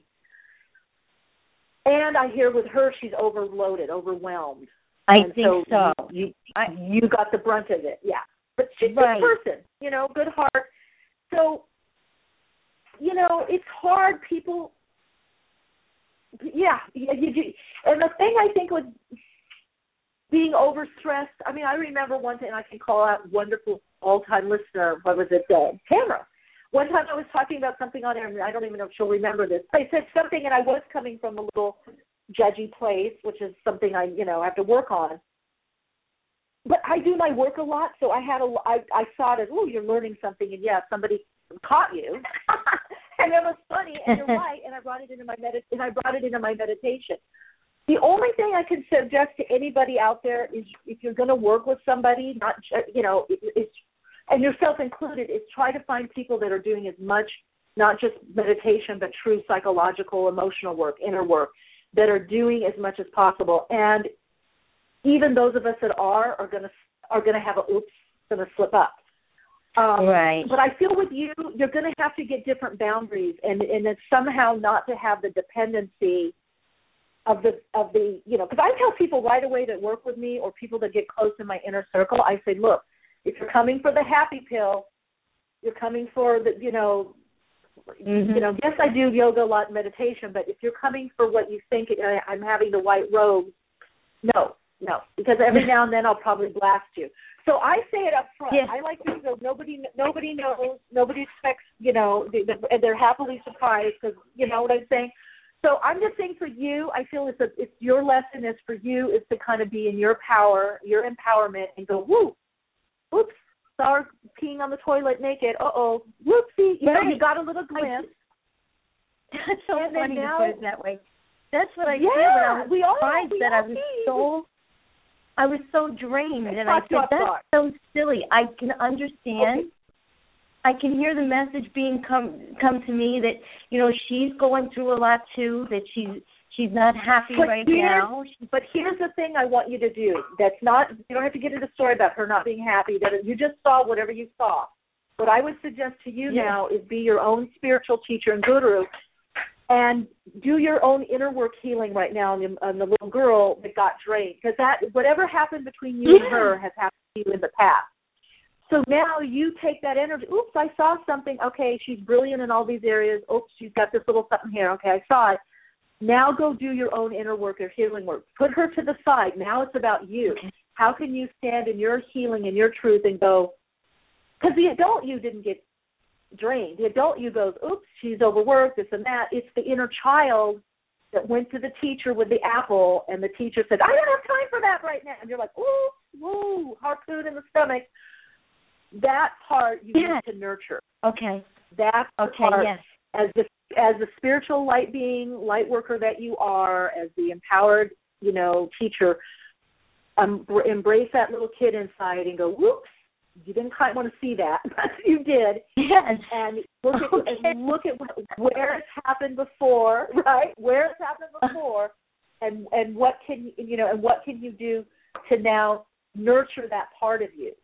And I hear with her, she's overloaded, overwhelmed. I and think so. so. You, I, you got the brunt of it, yeah. But she's a right. good person, you know, good heart. So, you know, it's hard. People, yeah, you, you do. And the thing I think with being overstressed, I mean, I remember one thing, I can call out wonderful all-time listener, what was it, uh, Tamara. One time I was talking about something on air, and I don't even know if she'll remember this. I said something, and I was coming from a little judgy place, which is something I, you know, have to work on. But I do my work a lot, so I had a, I, I saw it as, oh, you're learning something, and yeah, somebody caught you, and it was funny, and you're right, and I brought it into my medit, and I brought it into my meditation. The only thing I can suggest to anybody out there is, if you're going to work with somebody, not, you know, it's, and yourself included, is try to find people that are doing as much, not just meditation, but true psychological, emotional work, inner work. that are doing as much as possible. And even those of us that are are going to are going to have a oops, going to slip up. Um, right. But I feel with you, you're going to have to get different boundaries, and and it's somehow not to have the dependency of the of the you know. Because I tell people right away that work with me or people that get close in my inner circle, I say, look, if you're coming for the happy pill, you're coming for the you know. Mm-hmm. You know, yes, I do yoga, a lot, meditation, but if you're coming for what you think uh, I'm having the white robe, no, no, because every now and then I'll probably blast you. So I say it up front. Yeah. I like to go. Nobody, nobody knows. Nobody expects. You know, they, they're happily surprised because you know what I'm saying. So I'm just saying for you, I feel it's a, it's your lesson is for you is to kind of be in your power, your empowerment, and go whoo, oops. Saw her peeing on the toilet naked. Uh-oh. Whoopsie. You right. know, you got a little glimpse. That's so and funny now, to put it that way. That's what I yeah, feel when I was we all, surprised we that all I was see. so I was so drained. Okay, and I said, that's apart. so silly. I can understand. Okay. I can hear the message being come come to me that, you know, she's going through a lot too, that she's She's not happy but right now. She's... But here's the thing I want you to do. That's not, you don't have to get into the story about her not being happy. That you just saw whatever you saw. What I would suggest to you yeah. now is be your own spiritual teacher and guru and do your own inner work healing right now on the, on the little girl that got drained. Because that, whatever happened between you yeah. and her has happened to you in the past. So now you take that energy. Oops, I saw something. Okay, she's brilliant in all these areas. Oops, she's got this little something here. Okay, I saw it. Now go do your own inner work or healing work. Put her to the side. Now it's about you. How can you stand in your healing and your truth and go, because the adult you didn't get drained. The adult you goes, oops, she's overworked, this and that. It's the inner child that went to the teacher with the apple, and the teacher said, I don't have time for that right now. And you're like, ooh, woo, harpoon in the stomach. That part you yes. need to nurture. Okay. That's the okay, part yes. as the as the spiritual light being, light worker that you are, as the empowered, you know, teacher, um, embrace that little kid inside and go, whoops, you didn't quite want to see that, but you did. Yes. And look at, okay. and look at where it's happened before, right? Where it's happened before, and and what can you know, and what can you do to now nurture that part of you?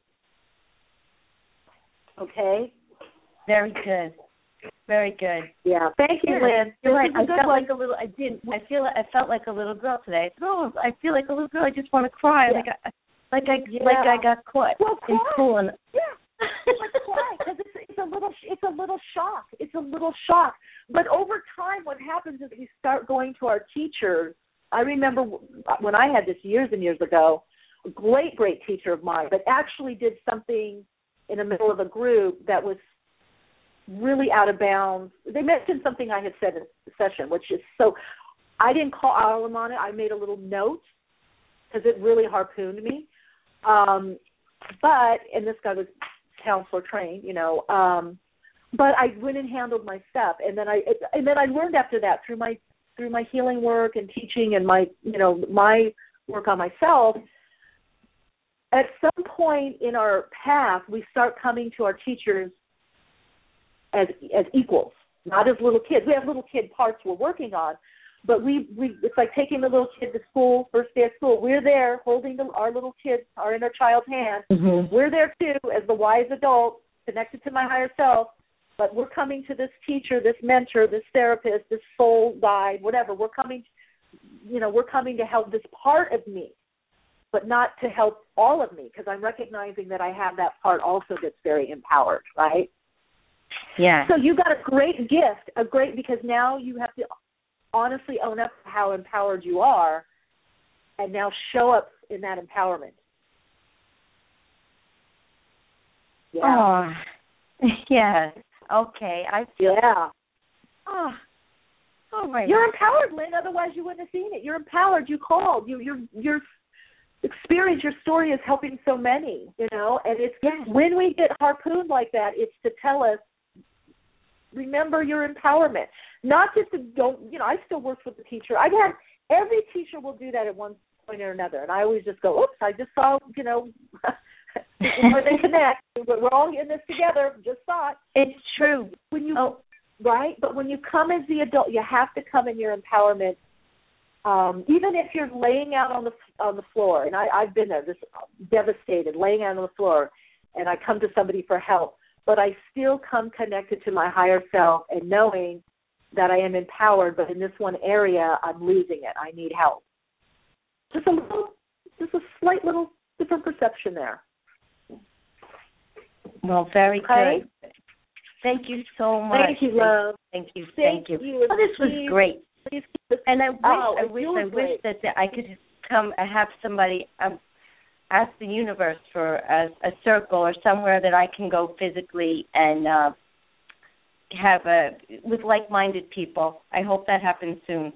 Okay. Very good. Very good. Yeah. Thank you, Lynn. You're right. I felt like a little. I didn't. I feel. I felt like a little girl today. I said, oh, I feel like a little girl. I just want to cry. Yeah. Like I, like I, yeah. like I got caught well, in school. And yeah. Let's cry because it's, it's a little. It's a little shock. It's a little shock. But over time, what happens is we start going to our teachers. I remember when I had this years and years ago. A great, great teacher of mine, but actually did something in the middle of a group that was really out of bounds. They mentioned something I had said in the session, which is so I didn't call out them on it. I made a little note because it really harpooned me. Um, but, and this guy was counselor trained, you know, um, but I went and handled my stuff. And then I, and then I learned after that through my, through my healing work and teaching and my, you know, my work on myself. At some point in our path, we start coming to our teachers as as equals, not as little kids. We have little kid parts we're working on, but we, we it's like taking the little kid to school, first day of school. We're there holding the, our little kids, our inner child's hand. Mm-hmm. We're there too as the wise adult connected to my higher self, but we're coming to this teacher, this mentor, this therapist, this soul guide, whatever. We're coming, you know, we're coming to help this part of me, but not to help all of me, because I'm recognizing that I have that part also that's very empowered, right? Yeah. So you got a great gift, a great, because now you have to honestly own up to how empowered you are and now show up in that empowerment. Yeah. Oh, yes. Okay. I feel. Yeah. Oh. Oh my. You're empowered, Lynn. Otherwise, you wouldn't have seen it. You're empowered. You called. You, your, your experience, your story is helping so many. You know, and it's yes. when we get harpooned like that, it's to tell us, remember your empowerment. Not just to don't. You know, I still work with the teacher. I've had every teacher will do that at one point or another, and I always just go, oops, I just saw. You know. Where they connect, we're all in this together. Just saw it. It's true. When you oh. right, but when you come as the adult, you have to come in your empowerment Um, even if you're laying out on the on the floor, and I, I've been there, this devastated, laying out on the floor, and I come to somebody for help, but I still come connected to my higher self and knowing that I am empowered, but in this one area, I'm losing it. I need help. Just a little, just a slight little different perception there. Well, very okay. good. Thank you so much. Thank you, love. Thank you. Thank, thank you. you. Oh, this was great. And I wish, oh, I wish, I wish that I could come and have somebody um, ask the universe for a, a circle or somewhere that I can go physically and uh, have a with like-minded people. I hope that happens soon.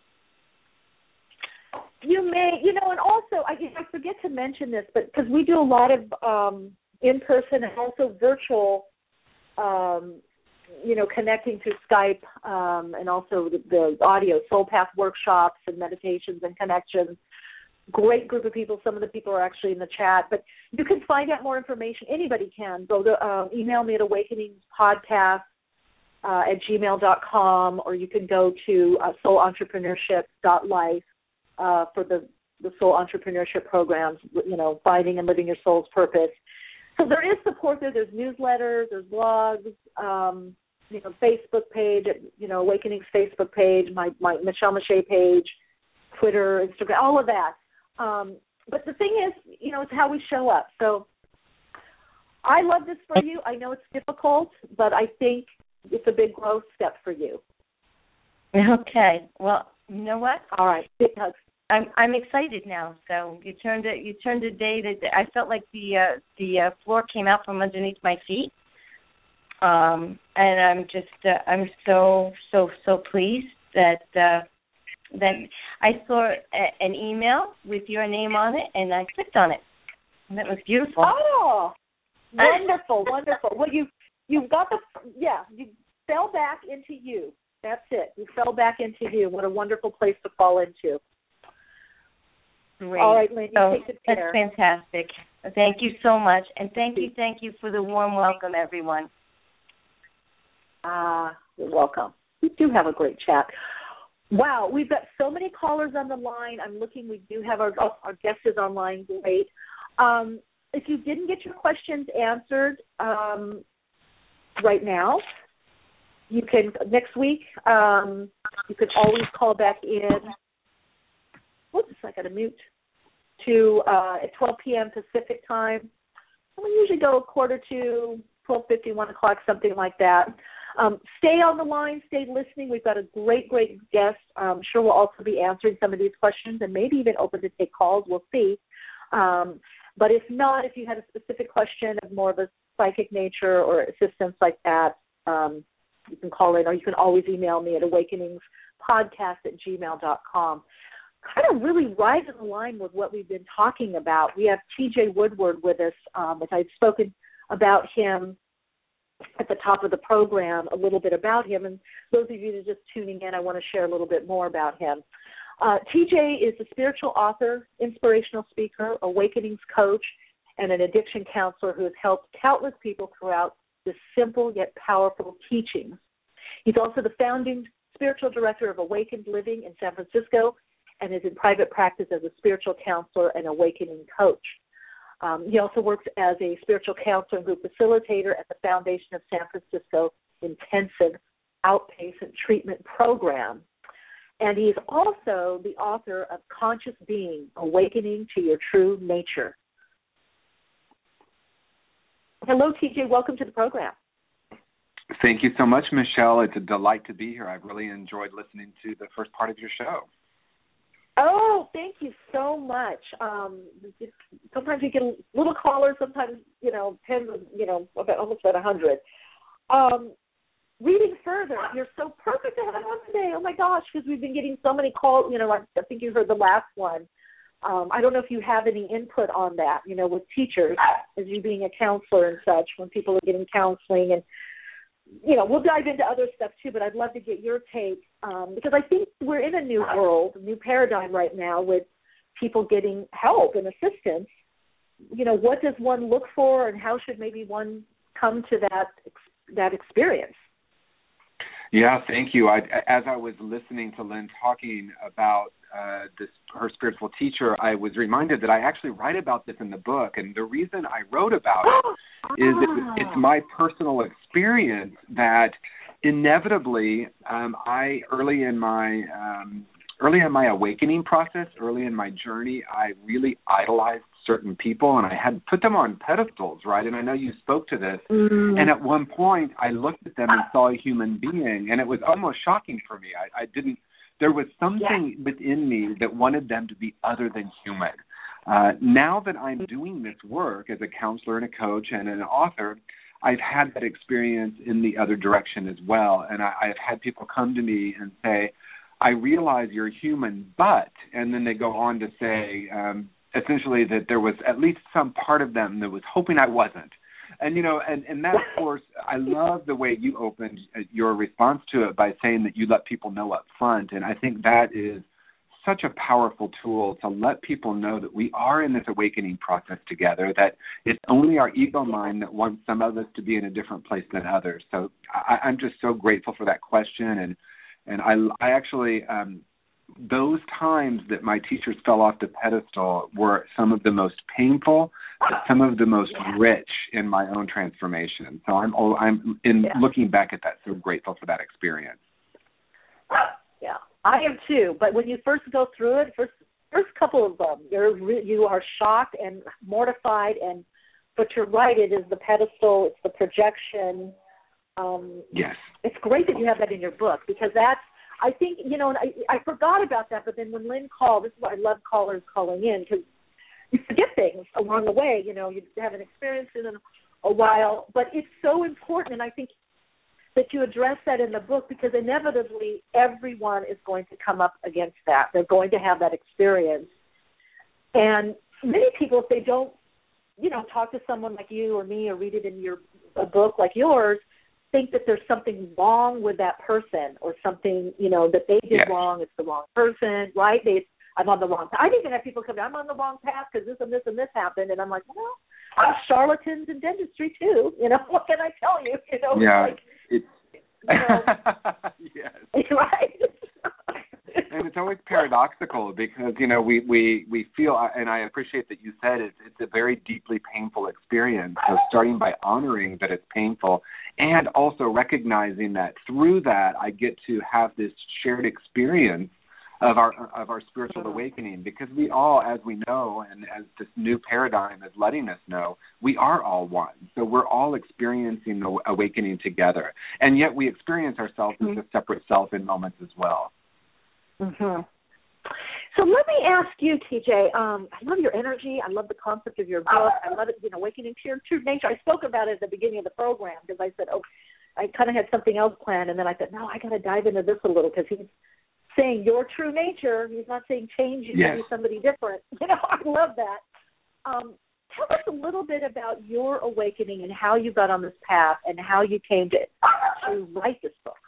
You may, you know, and also I, I forget to mention this, but because we do a lot of um, in-person and also virtual. Um, you know, connecting through Skype um, and also the, the audio, Soul Path workshops and meditations and connections. Great group of people. Some of the people are actually in the chat. But you can find out more information. Anybody can. Go to uh, email me at awakeningspodcast uh, at gmail dot com, or you can go to uh, soul entrepreneurship dot life uh, for the, the soul entrepreneurship programs, you know, finding and living your soul's purpose. So there is support there. There's newsletters, there's blogs, um, you know, Facebook page, you know, Awakening's Facebook page, my, my Michelle Mache page, Twitter, Instagram, all of that. Um, but the thing is, you know, it's how we show up. So I love this for you. I know it's difficult, but I think it's a big growth step for you. Okay. Well, you know what? All right. Big hugs. I'm I'm excited now. So you turned it. You turned a day that I felt like the uh, the uh, floor came out from underneath my feet, um, and I'm just uh, I'm so so so pleased that uh, that I saw a, an email with your name on it, and I clicked on it, and that was beautiful. Oh, wonderful, wonderful. Well, you you've got the yeah. You fell back into you. That's it. You fell back into you. What a wonderful place to fall into. Great. All right, Lynn, you so take good care. That's fantastic. Thank you so much, and thank you, thank you for the warm welcome, everyone. Ah, uh, you're welcome. We do have a great chat. Wow, we've got so many callers on the line. I'm looking. We do have our oh, our guest is online. Great. Um, if you didn't get your questions answered um, right now, you can next week. Um, you can always call back in. Whoops, I got to mute. To uh, at twelve p.m. Pacific time. And we usually go a quarter to twelve fifty, one o'clock, something like that. Um, stay on the line. Stay listening. We've got a great, great guest. I'm sure we'll also be answering some of these questions and maybe even open to take calls. We'll see. Um, but if not, if you had a specific question of more of a psychic nature or assistance like that, um, you can call in, or you can always email me at awakeningspodcast at gmail dot com. Kind of really right in line with what we've been talking about. We have T J Woodward with us, um, as I've spoken about him at the top of the program, a little bit about him. And those of you that are just tuning in, I want to share a little bit more about him. Uh, T J is a spiritual author, inspirational speaker, awakenings coach, and an addiction counselor who has helped countless people throughout the simple yet powerful teachings. He's also the founding spiritual director of Awakened Living in San Francisco, and is in private practice as a spiritual counselor and awakening coach. Um, he also works as a spiritual counselor and group facilitator at the Foundation of San Francisco Intensive Outpatient Treatment Program. And he's also the author of Conscious Being, Awakening to Your True Nature. Hello, T J. Welcome to the program. Thank you so much, Michelle. It's a delight to be here. I've really enjoyed listening to the first part of your show. Oh, thank you so much. Um, sometimes you get a little callers, sometimes, you know, tens of, you know, about, almost at a hundred. Um, reading further, you're so perfect to have on today. Oh, my gosh, because we've been getting so many calls. You know, I, I think you heard the last one. Um, I don't know if you have any input on that, you know, with teachers, as you being a counselor and such, when people are getting counseling. And, you know, we'll dive into other stuff, too, but I'd love to get your take, um, because I think we're in a new world, a new paradigm right now with people getting help and assistance. You know, what does one look for, and how should maybe one come to that that experience? Yeah, thank you. I, as I was listening to Lynn talking about uh, this her spiritual teacher, I was reminded that I actually write about this in the book. And the reason I wrote about it is it, it's my personal experience that inevitably um, I, early in my um, early in my awakening process, early in my journey, I really idolized certain people, and I had put them on pedestals, right? And I know you spoke to this. Mm. And at one point, I looked at them and saw a human being, and it was almost shocking for me. I, I didn't. There was something yeah. within me that wanted them to be other than human. Uh, now that I'm doing this work as a counselor and a coach and an author, I've had that experience in the other direction as well. And I, I've had people come to me and say, I realize you're human, but, and then they go on to say, um, essentially that there was at least some part of them that was hoping I wasn't. And, you know, and, and that, of course, I love the way you opened your response to it by saying that you let people know up front. And I think that is such a powerful tool to let people know that we are in this awakening process together, that it's only our ego mind that wants some of us to be in a different place than others. So I, I'm just so grateful for that question. And, and I, I actually... Um, those times that my teachers fell off the pedestal were some of the most painful, but some of the most rich in my own transformation. So I'm, I'm in yeah. looking back at that, so grateful for that experience. Yeah, I am too. But when you first go through it, first first couple of them, you're you are shocked and mortified, and but you're right. It is the pedestal. It's the projection. Um, yes, it's great that you have that in your book, because that's. I think, you know, and I, I forgot about that, but then when Lynn called, this is why I love callers calling in, because you forget things along the way. You know, you haven't experienced it in a while, but it's so important, and I think that you address that in the book, because inevitably everyone is going to come up against that. They're going to have that experience. And many people, if they don't, you know, talk to someone like you or me or read it in your a book like yours, think that there's something wrong with that person, or something, you know, that they did yes. wrong. It's the wrong person, right? They, I'm on the wrong path. I've even had people come, I'm on the wrong path because this and this and this happened. And I'm like, well, I'm charlatans in dentistry too. You know, what can I tell you? You know, yeah, like, it's, you know, yes. right? And it's always paradoxical, because, you know, we, we, we feel, and I appreciate that you said it, it's a very deeply painful experience. So starting by honoring that it's painful, and also recognizing that through that I get to have this shared experience of our of our spiritual awakening, because we all, as we know, and as this new paradigm is letting us know, we are all one. So we're all experiencing the awakening together, and yet we experience ourselves mm-hmm. as a separate self in moments as well. Mm-hmm. So let me ask you, T J, um, I love your energy. I love the concept of your book. I love it, you know, Awakening to Your True Nature. I spoke about it at the beginning of the program, because I said, oh, I kind of had something else planned, and then I said, no, I got to dive into this a little, because he's saying your true nature. He's not saying change you yes. to be somebody different. You know, I love that. Um, tell us a little bit about your awakening and how you got on this path and how you came to, to write this book.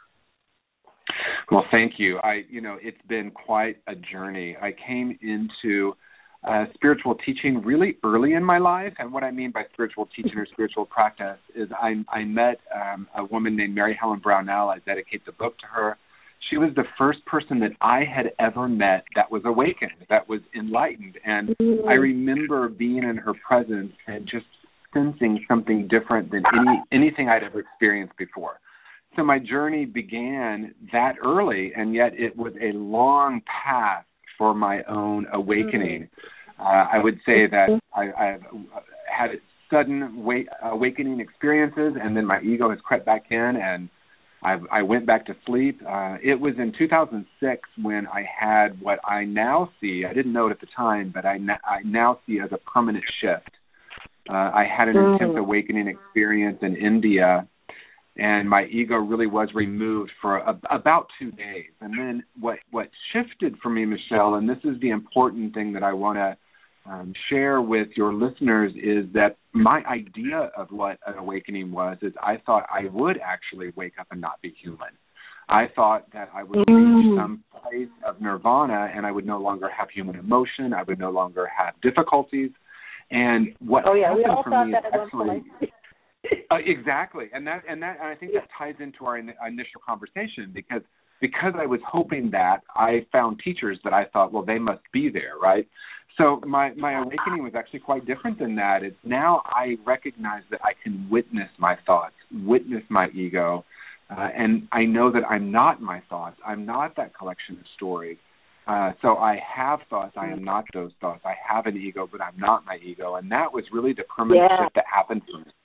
Well, thank you. I, you know, it's been quite a journey. I came into uh, spiritual teaching really early in my life, and what I mean by spiritual teaching or spiritual practice is I, I met um, a woman named Mary Helen Brownell. I dedicate the book to her. She was the first person that I had ever met that was awakened, that was enlightened, and mm-hmm. I remember being in her presence and just sensing something different than any anything I'd ever experienced before. So my journey began that early, and yet it was a long path for my own awakening. Uh, I would say that I, I've had sudden wait, awakening experiences, and then my ego has crept back in, and I've, I went back to sleep. Uh, it was in two thousand six when I had what I now see, I didn't know it at the time, but I, na- I now see as a permanent shift. Uh, I had an intense awakening experience in India, and my ego really was removed for a, about two days. And then what, what shifted for me, Michelle, and this is the important thing that I want to um, share with your listeners, is that my idea of what an awakening was is I thought I would actually wake up and not be human. I thought that I would reach some place of nirvana and I would no longer have human emotion. I would no longer have difficulties. And what oh, yeah, happened we all for thought me that is at one actually... point. uh, exactly, and that and that and I think that ties into our in, initial conversation because because I was hoping that I found teachers that I thought, well, they must be there, right? So my my awakening was actually quite different than that. It's now I recognize that I can witness my thoughts, witness my ego, uh, and I know that I'm not my thoughts. I'm not that collection of stories. Uh, so I have thoughts. I am not those thoughts. I have an ego, but I'm not my ego. And that was really the permanent yeah. shift that happened for me.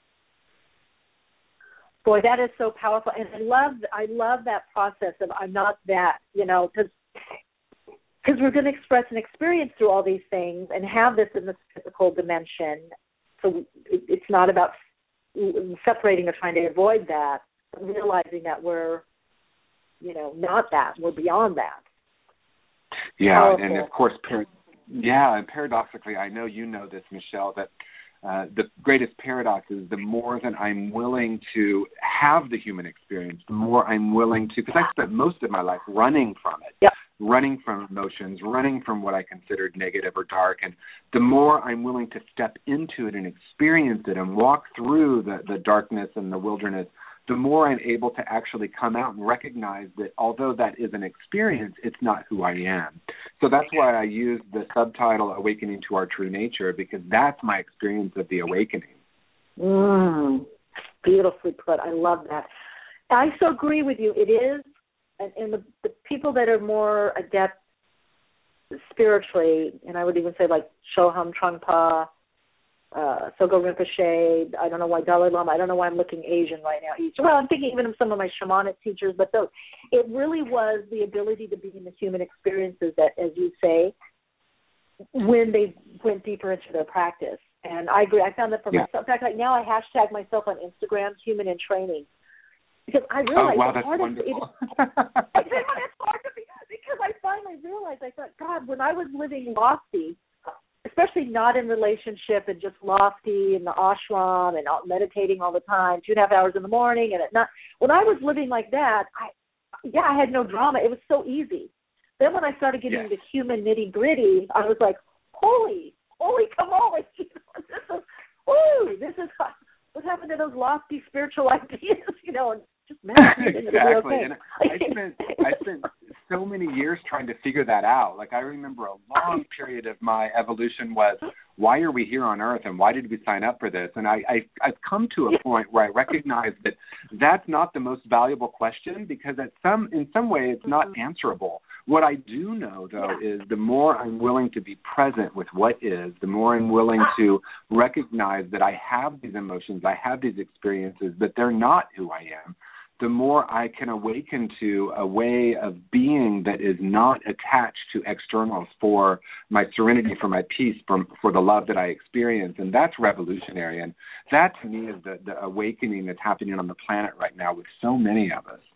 Boy, that is so powerful. And I love I love that process of I'm not that, you know, because because we're going to express an experience through all these things and have this in the physical dimension. So it, it's not about separating or trying to avoid that, but realizing that we're, you know, not that. We're beyond that. Yeah, Powerful. and of course, par- yeah, and paradoxically, I know you know this, Michelle, that uh, the greatest paradox is the more that I'm willing to have the human experience, the more I'm willing to, because I spent most of my life running from it, yep. running from emotions, running from what I considered negative or dark, and the more I'm willing to step into it and experience it and walk through the, the darkness and the wilderness, the more I'm able to actually come out and recognize that although that is an experience, it's not who I am. So that's why I use the subtitle Awakening to Our True Nature, because that's my experience of the awakening. Mm, beautifully put. I love that. I so agree with you. It is, and, and the, the people that are more adept spiritually, and I would even say like Chogyam Trungpa, Uh, Sogo Rinpoche, I don't know why Dalai Lama, I don't know why I'm looking Asian right now. Well, I'm thinking even of some of my shamanic teachers, but those, it really was the ability to be in the human experiences that, as you say, when they went deeper into their practice. And I agree. I found that for yeah. myself. In fact, like now I hashtag myself on Instagram, Human in Training, because I realized oh, wow, it's that's hard wonderful. to, it, it's hard to be, because I finally realized, I thought, God, when I was living lofty, especially not in relationship and just lofty in the ashram and meditating all the time, two and a half hours in the morning and at night. When I was living like that, I, yeah, I had no drama. It was so easy. Then when I started getting yes. into human nitty gritty, I was like, holy, holy camole, you know, this is, ooh, this is what happened to those lofty spiritual ideas, you know, and just meditating. Exactly. Okay. And I spent, I spent so many years trying to figure that out. Like I remember a long period of my evolution was, why are we here on Earth and why did we sign up for this? And I, I, I've come to a point where I recognize that that's not the most valuable question because at some, in some way it's not answerable. What I do know, though, is the more I'm willing to be present with what is, the more I'm willing to recognize that I have these emotions, I have these experiences, but they're not who I am, the more I can awaken to a way of being that is not attached to externals for my serenity, for my peace, for, for the love that I experience. And that's revolutionary. And that, to me, is the, the awakening that's happening on the planet right now with so many of us.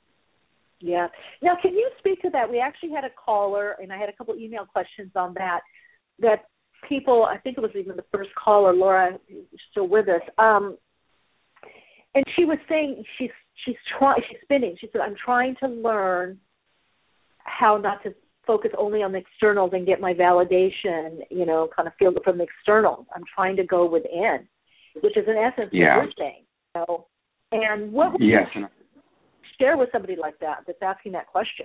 Yeah. Now, can you speak to that? We actually had a caller, and I had a couple email questions on that, that people, I think it was even the first caller, Laura, still with us, um, and she was saying she's she's trying, she's spinning. She said, I'm trying to learn how not to focus only on the externals and get my validation, you know, kind of feel it from the externals. I'm trying to go within, which is in essence yeah. what you're saying. So, and what would yes. you share with somebody like that that's asking that question?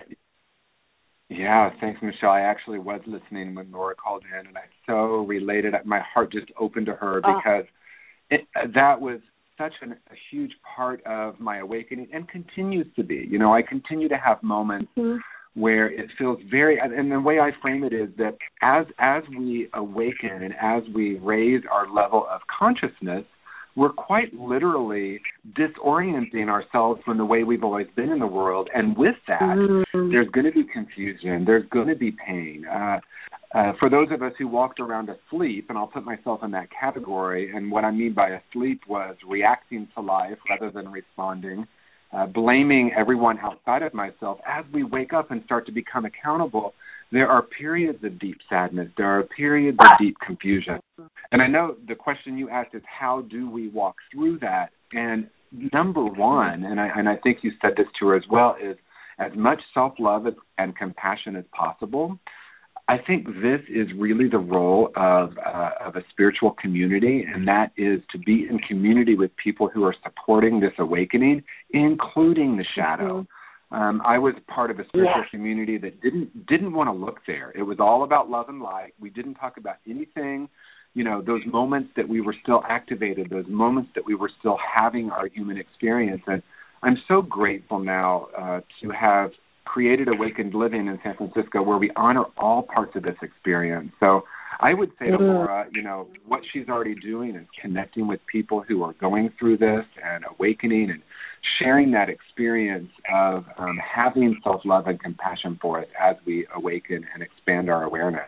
Yeah, thanks, Michelle. I actually was listening when Laura called in, and I so related. My heart just opened to her because uh. it, that was such an, a huge part of my awakening and continues to be. You know, I continue to have moments mm-hmm. where it feels very, and the way I frame it is that as as we awaken and as we raise our level of consciousness, we're quite literally disorienting ourselves from the way we've always been in the world. And with that, mm-hmm. there's going to be confusion. There's going to be pain. Uh, uh, for those of us who walked around asleep, and I'll put myself in that category, and what I mean by asleep was reacting to life rather than responding, uh, blaming everyone outside of myself, as we wake up and start to become accountable, there are periods of deep sadness. There are periods of deep confusion. And I know the question you asked is how do we walk through that? And number one, and I, and I think you said this to her as well, is as much self-love and compassion as possible. I think this is really the role of uh, of a spiritual community, and that is to be in community with people who are supporting this awakening, including the shadow. Mm-hmm. Um, I was part of a spiritual yeah. community that didn't didn't want to look there. It was all about love and light. We didn't talk about anything, you know, those moments that we were still activated, those moments that we were still having our human experience. And I'm so grateful now uh, to have created Awakened Living in San Francisco, where we honor all parts of this experience. So I would say to Laura, you know, what she's already doing is connecting with people who are going through this and awakening and sharing that experience of um, having self-love and compassion for us as we awaken and expand our awareness.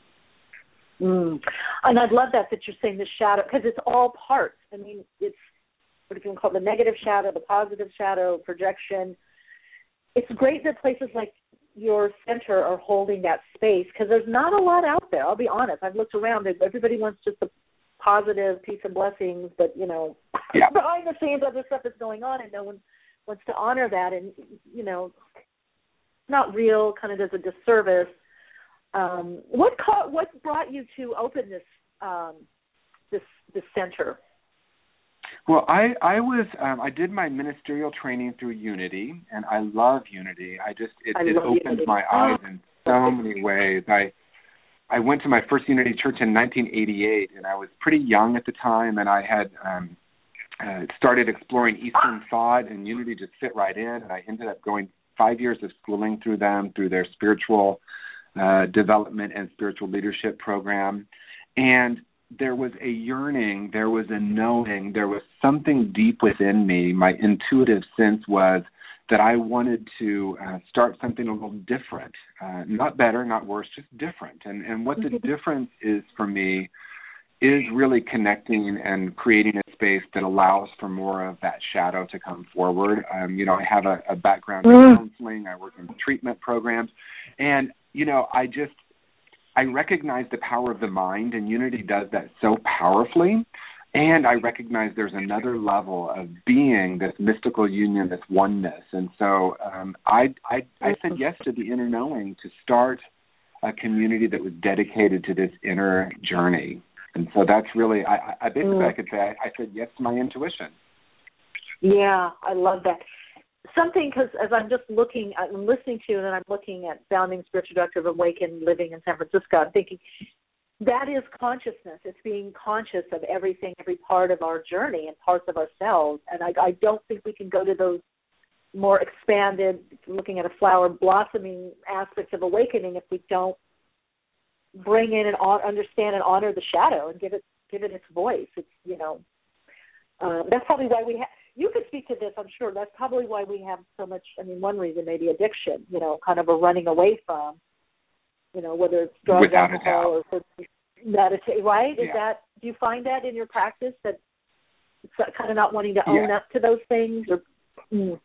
Mm. And I'd love that, that you're saying the shadow, because it's all parts. I mean, it's what if you can call it the negative shadow, the positive shadow, projection. It's great that places like your center are holding that space, because there's not a lot out there. I'll be honest. I've looked around. Everybody wants just the positive peace and blessings, but, you know, yeah. behind the scenes, other stuff is going on, and no one wants to honor that. And, you know, it's not real, kind of does a disservice. Um, what ca- what brought you to open this um, this this center? Well, I I was um, I did my ministerial training through Unity, and I love Unity. I just it, I it opened Unity. my eyes in so many ways. I I went to my first Unity church in nineteen eighty-eight, and I was pretty young at the time, and I had um, uh, started exploring Eastern thought, and Unity just fit right in, and I ended up going five years of schooling through them, through their spiritual uh, development and spiritual leadership program, and there was a yearning, there was a knowing, there was something deep within me. My intuitive sense was that I wanted to uh, start something a little different, uh, not better, not worse, just different. And and what the difference is for me is really connecting and creating a space that allows for more of that shadow to come forward. Um, you know, I have a, a background in counseling. I work in treatment programs. And, you know, I just, I recognize the power of the mind, and Unity does that so powerfully. And I recognize there's another level of being, this mystical union, this oneness. And so um, I, I, I said yes to the inner knowing to start a community that was dedicated to this inner journey. And so that's really, I, I basically mm. I could say I, I said yes to my intuition. Yeah, I love that. Something, because as I'm just looking, I'm listening to, and then I'm looking at founding spiritual director of Awakened Living in San Francisco, I'm thinking that is consciousness. It's being conscious of everything, every part of our journey and parts of ourselves. And I, I don't think we can go to those more expanded, looking at a flower blossoming aspects of awakening if we don't bring in and understand and honor the shadow and give it give it its voice. It's, you know, um, that's probably why we have. You could speak to this, I'm sure. That's probably why we have so much, I mean, one reason maybe addiction, you know, kind of a running away from, you know, whether it's drugs, Without alcohol, or meditate, right? Yeah. Is that, do you find that in your practice, that it's kind of not wanting to own yeah. up to those things? Or, mm.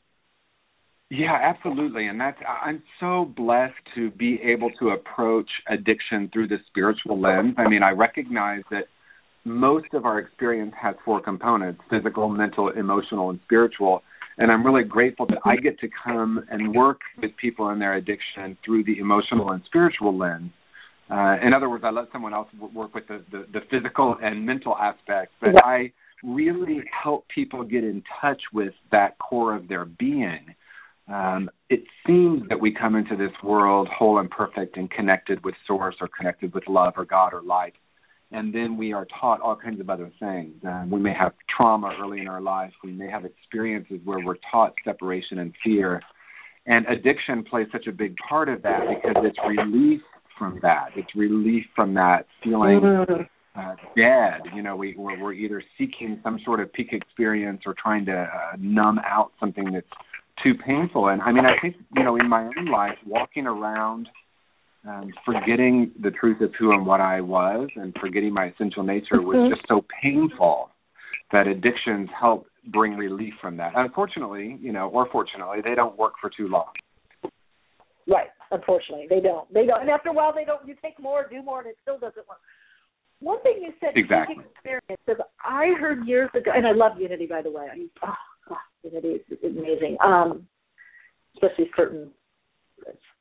Yeah, absolutely. And that's, I'm so blessed to be able to approach addiction through the spiritual lens. I mean, I recognize that most of our experience has four components: physical, mental, emotional, and spiritual. And I'm really grateful that I get to come and work with people in their addiction through the emotional and spiritual lens. Uh, in other words, I let someone else work with the, the, the physical and mental aspects, but yeah. I really help people get in touch with that core of their being. Um, it seems that we come into this world whole and perfect and connected with Source or connected with love or God or light. And then we are taught all kinds of other things. Uh, we may have trauma early in our life. We may have experiences where we're taught separation and fear. And addiction plays such a big part of that because it's relief from that. It's relief from that feeling uh, dead. You know, we, we're, we're either seeking some sort of peak experience or trying to uh, numb out something that's too painful. And, I mean, I think, you know, in my own life, walking around Um, forgetting the truth of who and what I was and forgetting my essential nature was just so painful that addictions help bring relief from that. Unfortunately, you know, or fortunately, they don't work for too long. Right. Unfortunately, they don't. They don't. And after a while, they don't. You take more, do more, and it still doesn't work. One thing you said, exactly. experience, is I heard years ago, and I love Unity, by the way. I mean, oh, God, Unity is amazing, um, especially certain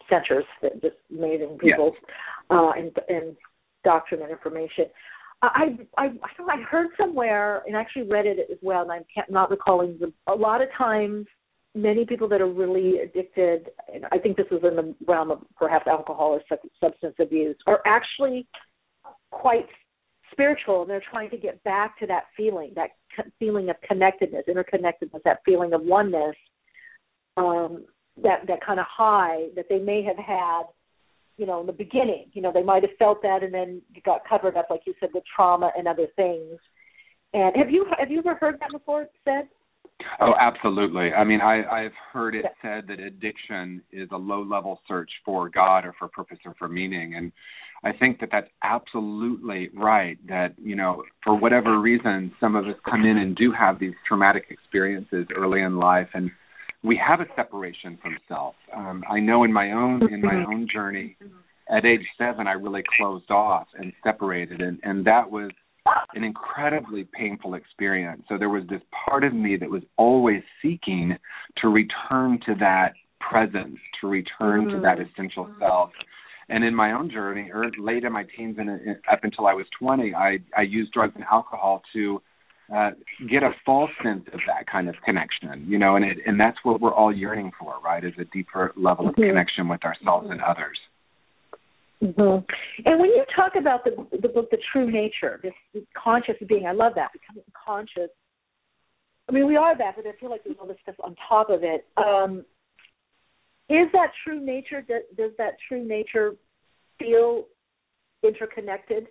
centers, that just amazing people, yes. uh, and, and doctrine and information. I, I I heard somewhere, and I actually read it as well, and I'm not recalling, the, a lot of times many people that are really addicted, and I think this is in the realm of perhaps alcohol or substance abuse, are actually quite spiritual, and they're trying to get back to that feeling, that feeling of connectedness, interconnectedness, that feeling of oneness, um, that, that kind of high that they may have had, you know, in the beginning. You know, they might have felt that and then it got covered up, like you said, with trauma and other things. And have you have you ever heard that before said? Oh, absolutely. I mean, I, I've heard it said that addiction is a low-level search for God or for purpose or for meaning. And I think that that's absolutely right, that, you know, for whatever reason, some of us come in and do have these traumatic experiences early in life, and we have a separation from self. Um, I know in my own in my own journey, at age seven, I really closed off and separated, and, and that was an incredibly painful experience. So there was this part of me that was always seeking to return to that presence, to return mm-hmm. to that essential self. And in my own journey, or late in my teens and up until I was twenty, I, I used drugs and alcohol to uh, get a false sense of that kind of connection, you know, and it, and that's what we're all yearning for, right, is a deeper level of mm-hmm. connection with ourselves and others. Mm-hmm. And when you talk about the the book, The True Nature, this, this conscious being, I love that, becoming conscious. I mean, we are that, but I feel like there's all this stuff on top of it. Um, is that true nature, does, does that true nature feel interconnected?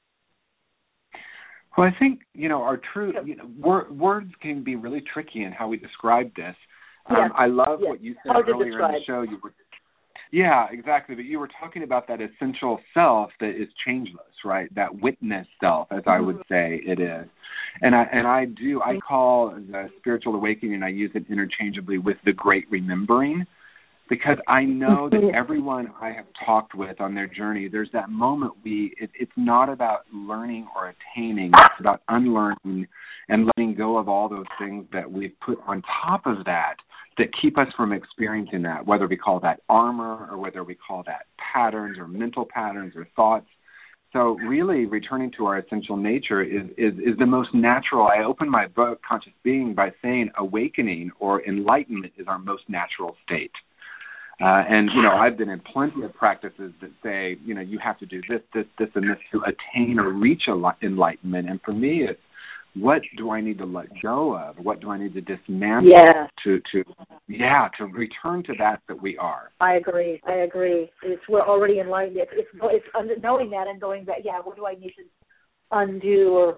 Well, I think, you know, our true, you know, wor- words can be really tricky in how we describe this. Um, yes. I love yes. what you said Hard earlier in the show. You were Yeah, exactly. But you were talking about that essential self that is changeless, right? That witness self, as I would say it is. And I and I do, I call the spiritual awakening, I use it interchangeably with the great remembering, because I know that everyone I have talked with on their journey, there's that moment we, it, it's not about learning or attaining, it's about unlearning and letting go of all those things that we've put on top of that that keep us from experiencing that, whether we call that armor or whether we call that patterns or mental patterns or thoughts. So really returning to our essential nature is, is, is the most natural. I open my book, Conscious Being, by saying awakening or enlightenment is our most natural state. Uh, and, you know, I've been in plenty of practices that say, you know, you have to do this, this, this, and this to attain or reach enlightenment. And for me, it's what do I need to let go of? What do I need to dismantle yeah. to, to, yeah, to return to that that we are? I agree. I agree. It's we're already enlightened. It's it's, it's under, knowing that and going back. Yeah, what do I need to undo or,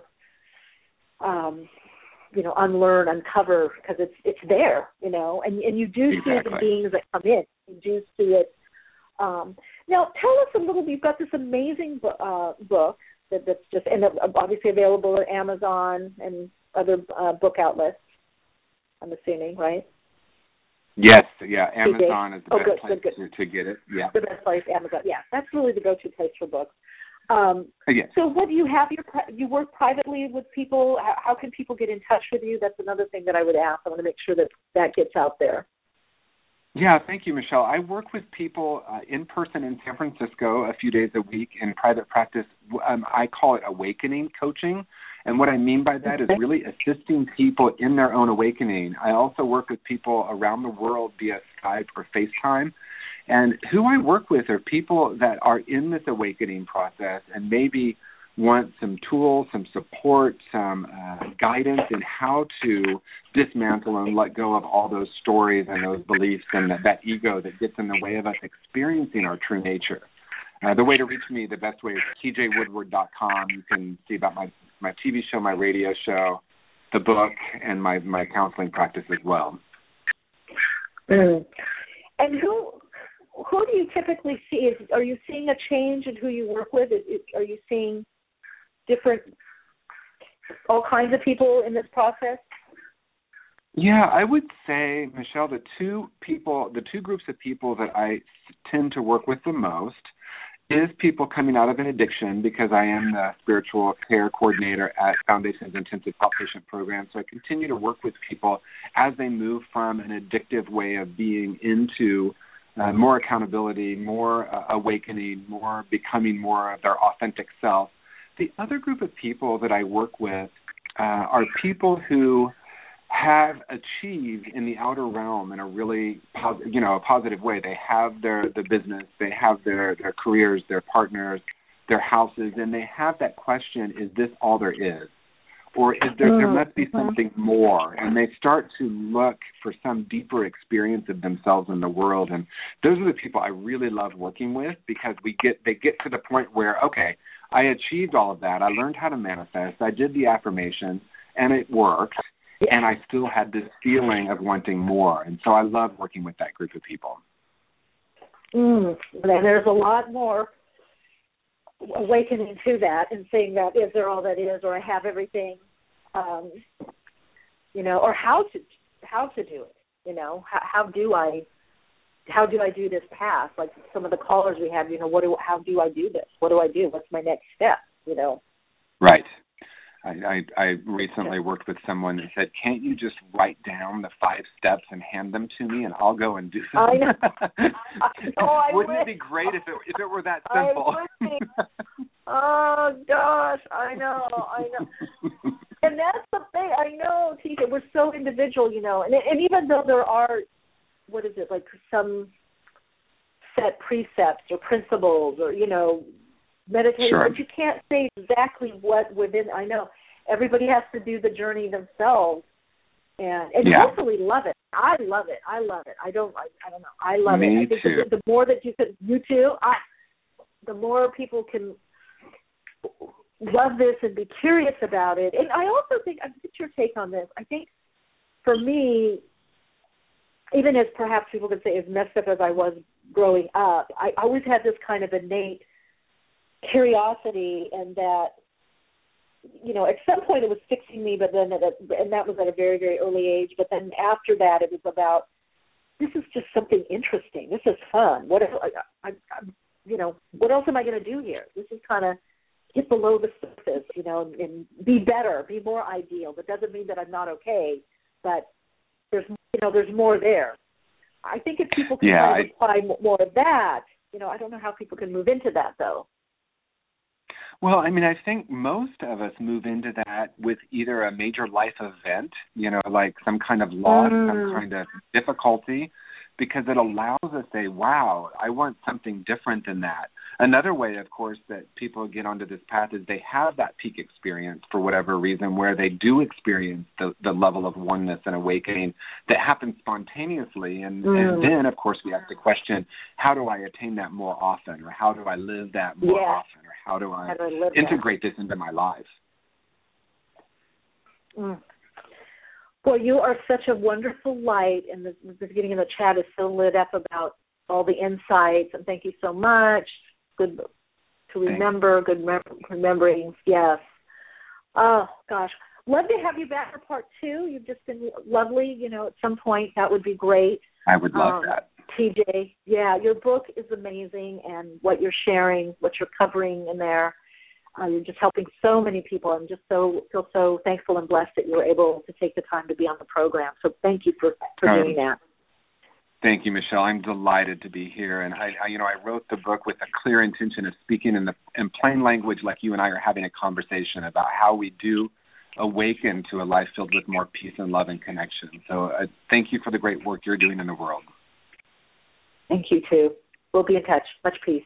um, you know, unlearn, uncover? Because it's it's there, you know, and and you do exactly. see the beings that come in. You do see it. Um, now, tell us a little. You've got this amazing uh, book. That, that's just and obviously available at Amazon and other uh, book outlets, I'm assuming, right? Yes, yeah. Amazon is the oh, best good, place good, good. To, to get it. Yeah, the best place, Amazon. Yeah, that's really the go-to place for books. Um, yes. So, what do you have? Your you work privately with people. How, how can people get in touch with you? That's another thing that I would ask. I want to make sure that that gets out there. Yeah, thank you, Michelle. I work with people uh, in person in San Francisco a few days a week in private practice. Um, I call it awakening coaching. And what I mean by that is really assisting people in their own awakening. I also work with people around the world via Skype or FaceTime. And who I work with are people that are in this awakening process and maybe want some tools, some support, some uh, guidance in how to dismantle and let go of all those stories and those beliefs and that, that ego that gets in the way of us experiencing our true nature. Uh, the way to reach me, the best way is t j woodward dot com. You can see about my, my T V show, my radio show, the book, and my, my counseling practice as well. Mm. And who who do you typically see? Is, are you seeing a change in who you work with? Is, is, are you seeing different, all kinds of people in this process? Yeah, I would say, Michelle, the two people, the two groups of people that I tend to work with the most is people coming out of an addiction, because I am the spiritual care coordinator at Foundation's Intensive Outpatient Program. So I continue to work with people as they move from an addictive way of being into uh, more accountability, more uh, awakening, more becoming more of their authentic self. The other group of people that I work with uh, are people who have achieved in the outer realm in a really, pos- you know, a positive way. They have their, their business, they have their, their careers, their partners, their houses, and they have that question, is this all there is? Or is there, there must be something more? And they start to look for some deeper experience of themselves in the world. And those are the people I really love working with, because we get they get to the point where, okay, I achieved all of that. I learned how to manifest. I did the affirmation, and it worked. And I still had this feeling of wanting more. And so I love working with that group of people. Mm. And there's a lot more awakening to that and saying that, is there all that is, or I have everything, um, you know, or how to how to do it, you know, how, how do I how do I do this path? Like some of the callers we have, you know, what do how do I do this? What do I do? What's my next step? You know, right. I, I, I recently worked with someone that said, can't you just write down the five steps and hand them to me and I'll go and do them? I know. I know I Wouldn't wish. it be great if it if it were that simple? Oh, gosh, I know, I know. And that's the thing. I know, T J, we're so individual, you know, and, and even though there are, what is it, like some set precepts or principles or, you know, meditation, sure. But you can't say exactly what within. I know everybody has to do the journey themselves, and and yeah. hopefully love it. I love it. I love it. I don't. I, I don't know. I love Me it. I think too. The, the more that you can, you too. I, the more people can love this and be curious about it. And I also think, I get your take on this. I think for me, even as perhaps people could say as messed up as I was growing up, I always had this kind of innate curiosity, and that, you know, at some point it was fixing me, but then, at a, and that was at a very, very early age. But then after that, it was about, this is just something interesting. This is fun. What, I, I, I, you know, what else am I going to do here? This is kind of get below the surface, you know, and be better, be more ideal. That doesn't mean that I'm not okay, but there's, you know, there's more there. I think if people can yeah, kind of apply more of that, you know, I don't know how people can move into that though. Well, I mean, I think most of us move into that with either a major life event, you know, like some kind of loss, mm. some kind of difficulty, because it allows us to say, wow, I want something different than that. Another way, of course, that people get onto this path is they have that peak experience for whatever reason, where they do experience the, the level of oneness and awakening that happens spontaneously. And, mm. and then, of course, we ask the question, how do I attain that more often? Or how do I live that more yeah. often? Or how do I, how do I integrate that? this into my life? Mm. Well, you are such a wonderful light, and the, the beginning of the chat is so lit up about all the insights, and thank you so much. Good to remember, good mem- rememberings, yes. Oh, gosh. Love to have you back for part two. You've just been lovely. You know, at some point that would be great. I would love um, that. T J, yeah, your book is amazing, and what you're sharing, what you're covering in there, uh, you're just helping so many people. I'm just so feel so thankful and blessed that you were able to take the time to be on the program. So thank you for, for um, doing that. Thank you, Michelle. I'm delighted to be here. And I, I, you know, I wrote the book with a clear intention of speaking in the in plain language, like you and I are having a conversation about how we do awaken to a life filled with more peace and love and connection. So uh, thank you for the great work you're doing in the world. Thank you, too. We'll be in touch. Much peace.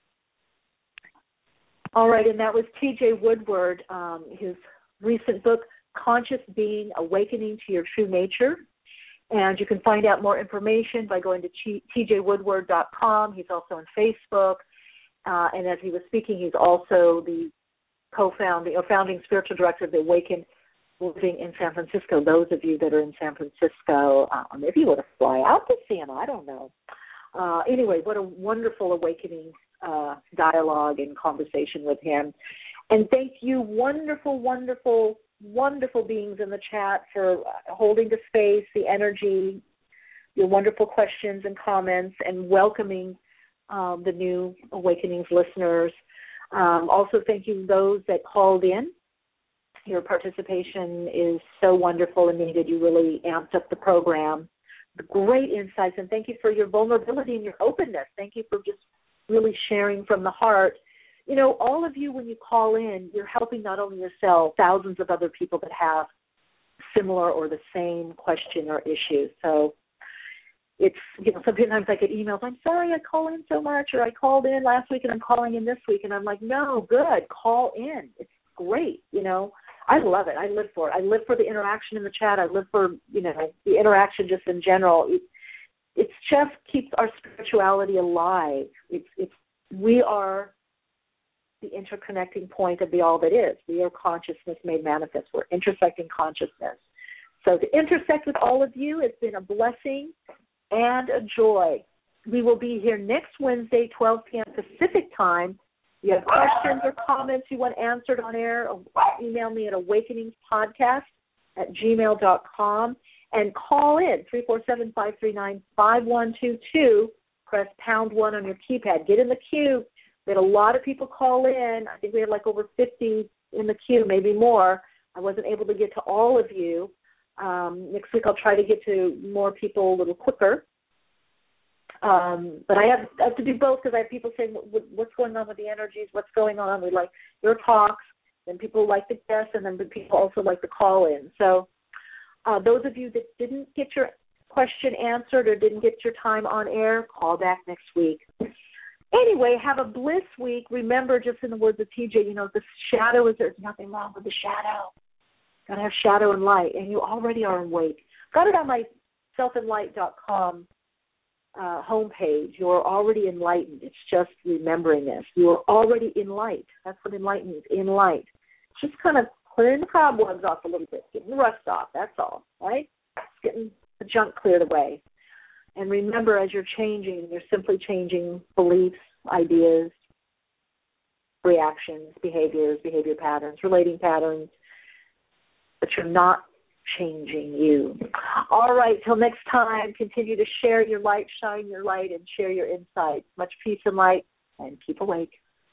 All right, and that was T J Woodward, um, his recent book, Conscious Being, Awakening to Your True Nature. And you can find out more information by going to t j woodward dot com. He's also on Facebook. Uh, and as he was speaking, he's also the co-founding or founding spiritual director of the Awaken Living in San Francisco. Those of you that are in San Francisco, uh, maybe you want to fly out to see him. I don't know. Uh, anyway, what a wonderful awakening uh, dialogue and conversation with him. And thank you, wonderful, wonderful, wonderful beings in the chat for holding the space, the energy, your wonderful questions and comments, and welcoming um, the new Awakenings listeners. Um, also, thank you those that called in. Your participation is so wonderful and needed. You really amped up the program great insights, and thank you for your vulnerability and your openness. Thank you for just really sharing from the heart. You know, all of you, when you call in, you're helping not only yourself, thousands of other people that have similar or the same question or issue. So it's, you know, sometimes I get emails, I'm sorry I call in so much, or I called in last week and I'm calling in this week. And I'm like, no, good, call in. It's great, you know. I love it. I live for it. I live for the interaction in the chat. I live for, you know, the interaction just in general. It, it just keeps our spirituality alive. It's, it's, we are the interconnecting point of the all that is. We are consciousness made manifest. We're intersecting consciousness. So to intersect with all of you, it's been a blessing and a joy. We will be here next Wednesday, twelve p.m. Pacific time. If you have questions or comments you want answered on air, email me at awakeningspodcast at gmail dot com and call in three four seven, five three nine, five one two two. Press pound one on your keypad. Get in the queue. We had a lot of people call in. I think we had like over fifty in the queue, maybe more. I wasn't able to get to all of you. Um, next week I'll try to get to more people a little quicker. Um, but I have, I have to do both because I have people saying, what's going on with the energies, what's going on? We like your talks, then people like the guests, and then people also like to call in. So uh, those of you that didn't get your question answered or didn't get your time on air, call back next week. Anyway, have a bliss week. Remember, just in the words of T J, you know, the shadow is, there's nothing wrong with the shadow. Got to have shadow and light, and you already are awake. Got it on my self and light dot com uh, homepage. You're already enlightened. It's just remembering this. You're already in light. That's what enlightened means, in light. Just kind of clearing the cobwebs off a little bit, getting the rust off, that's all, right? Just getting the junk cleared away. And remember, as you're changing, you're simply changing beliefs, ideas, reactions, behaviors, behavior patterns, relating patterns, but you're not changing you. All right, till next time, continue to share your light, shine your light, and share your insights. Much peace and light, and keep awake.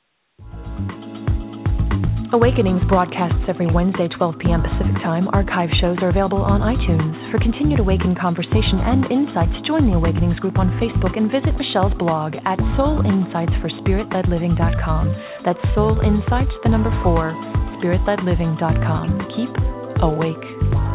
Awakenings broadcasts every Wednesday, twelve p.m. Pacific Time. Archive shows are available on iTunes. For continued Awaken conversation and insights, join the Awakenings group on Facebook and visit Michelle's blog at soul insights for spirit led living dot com. That's Soul Insights, the number four, spirit led living dot com. Keep awake.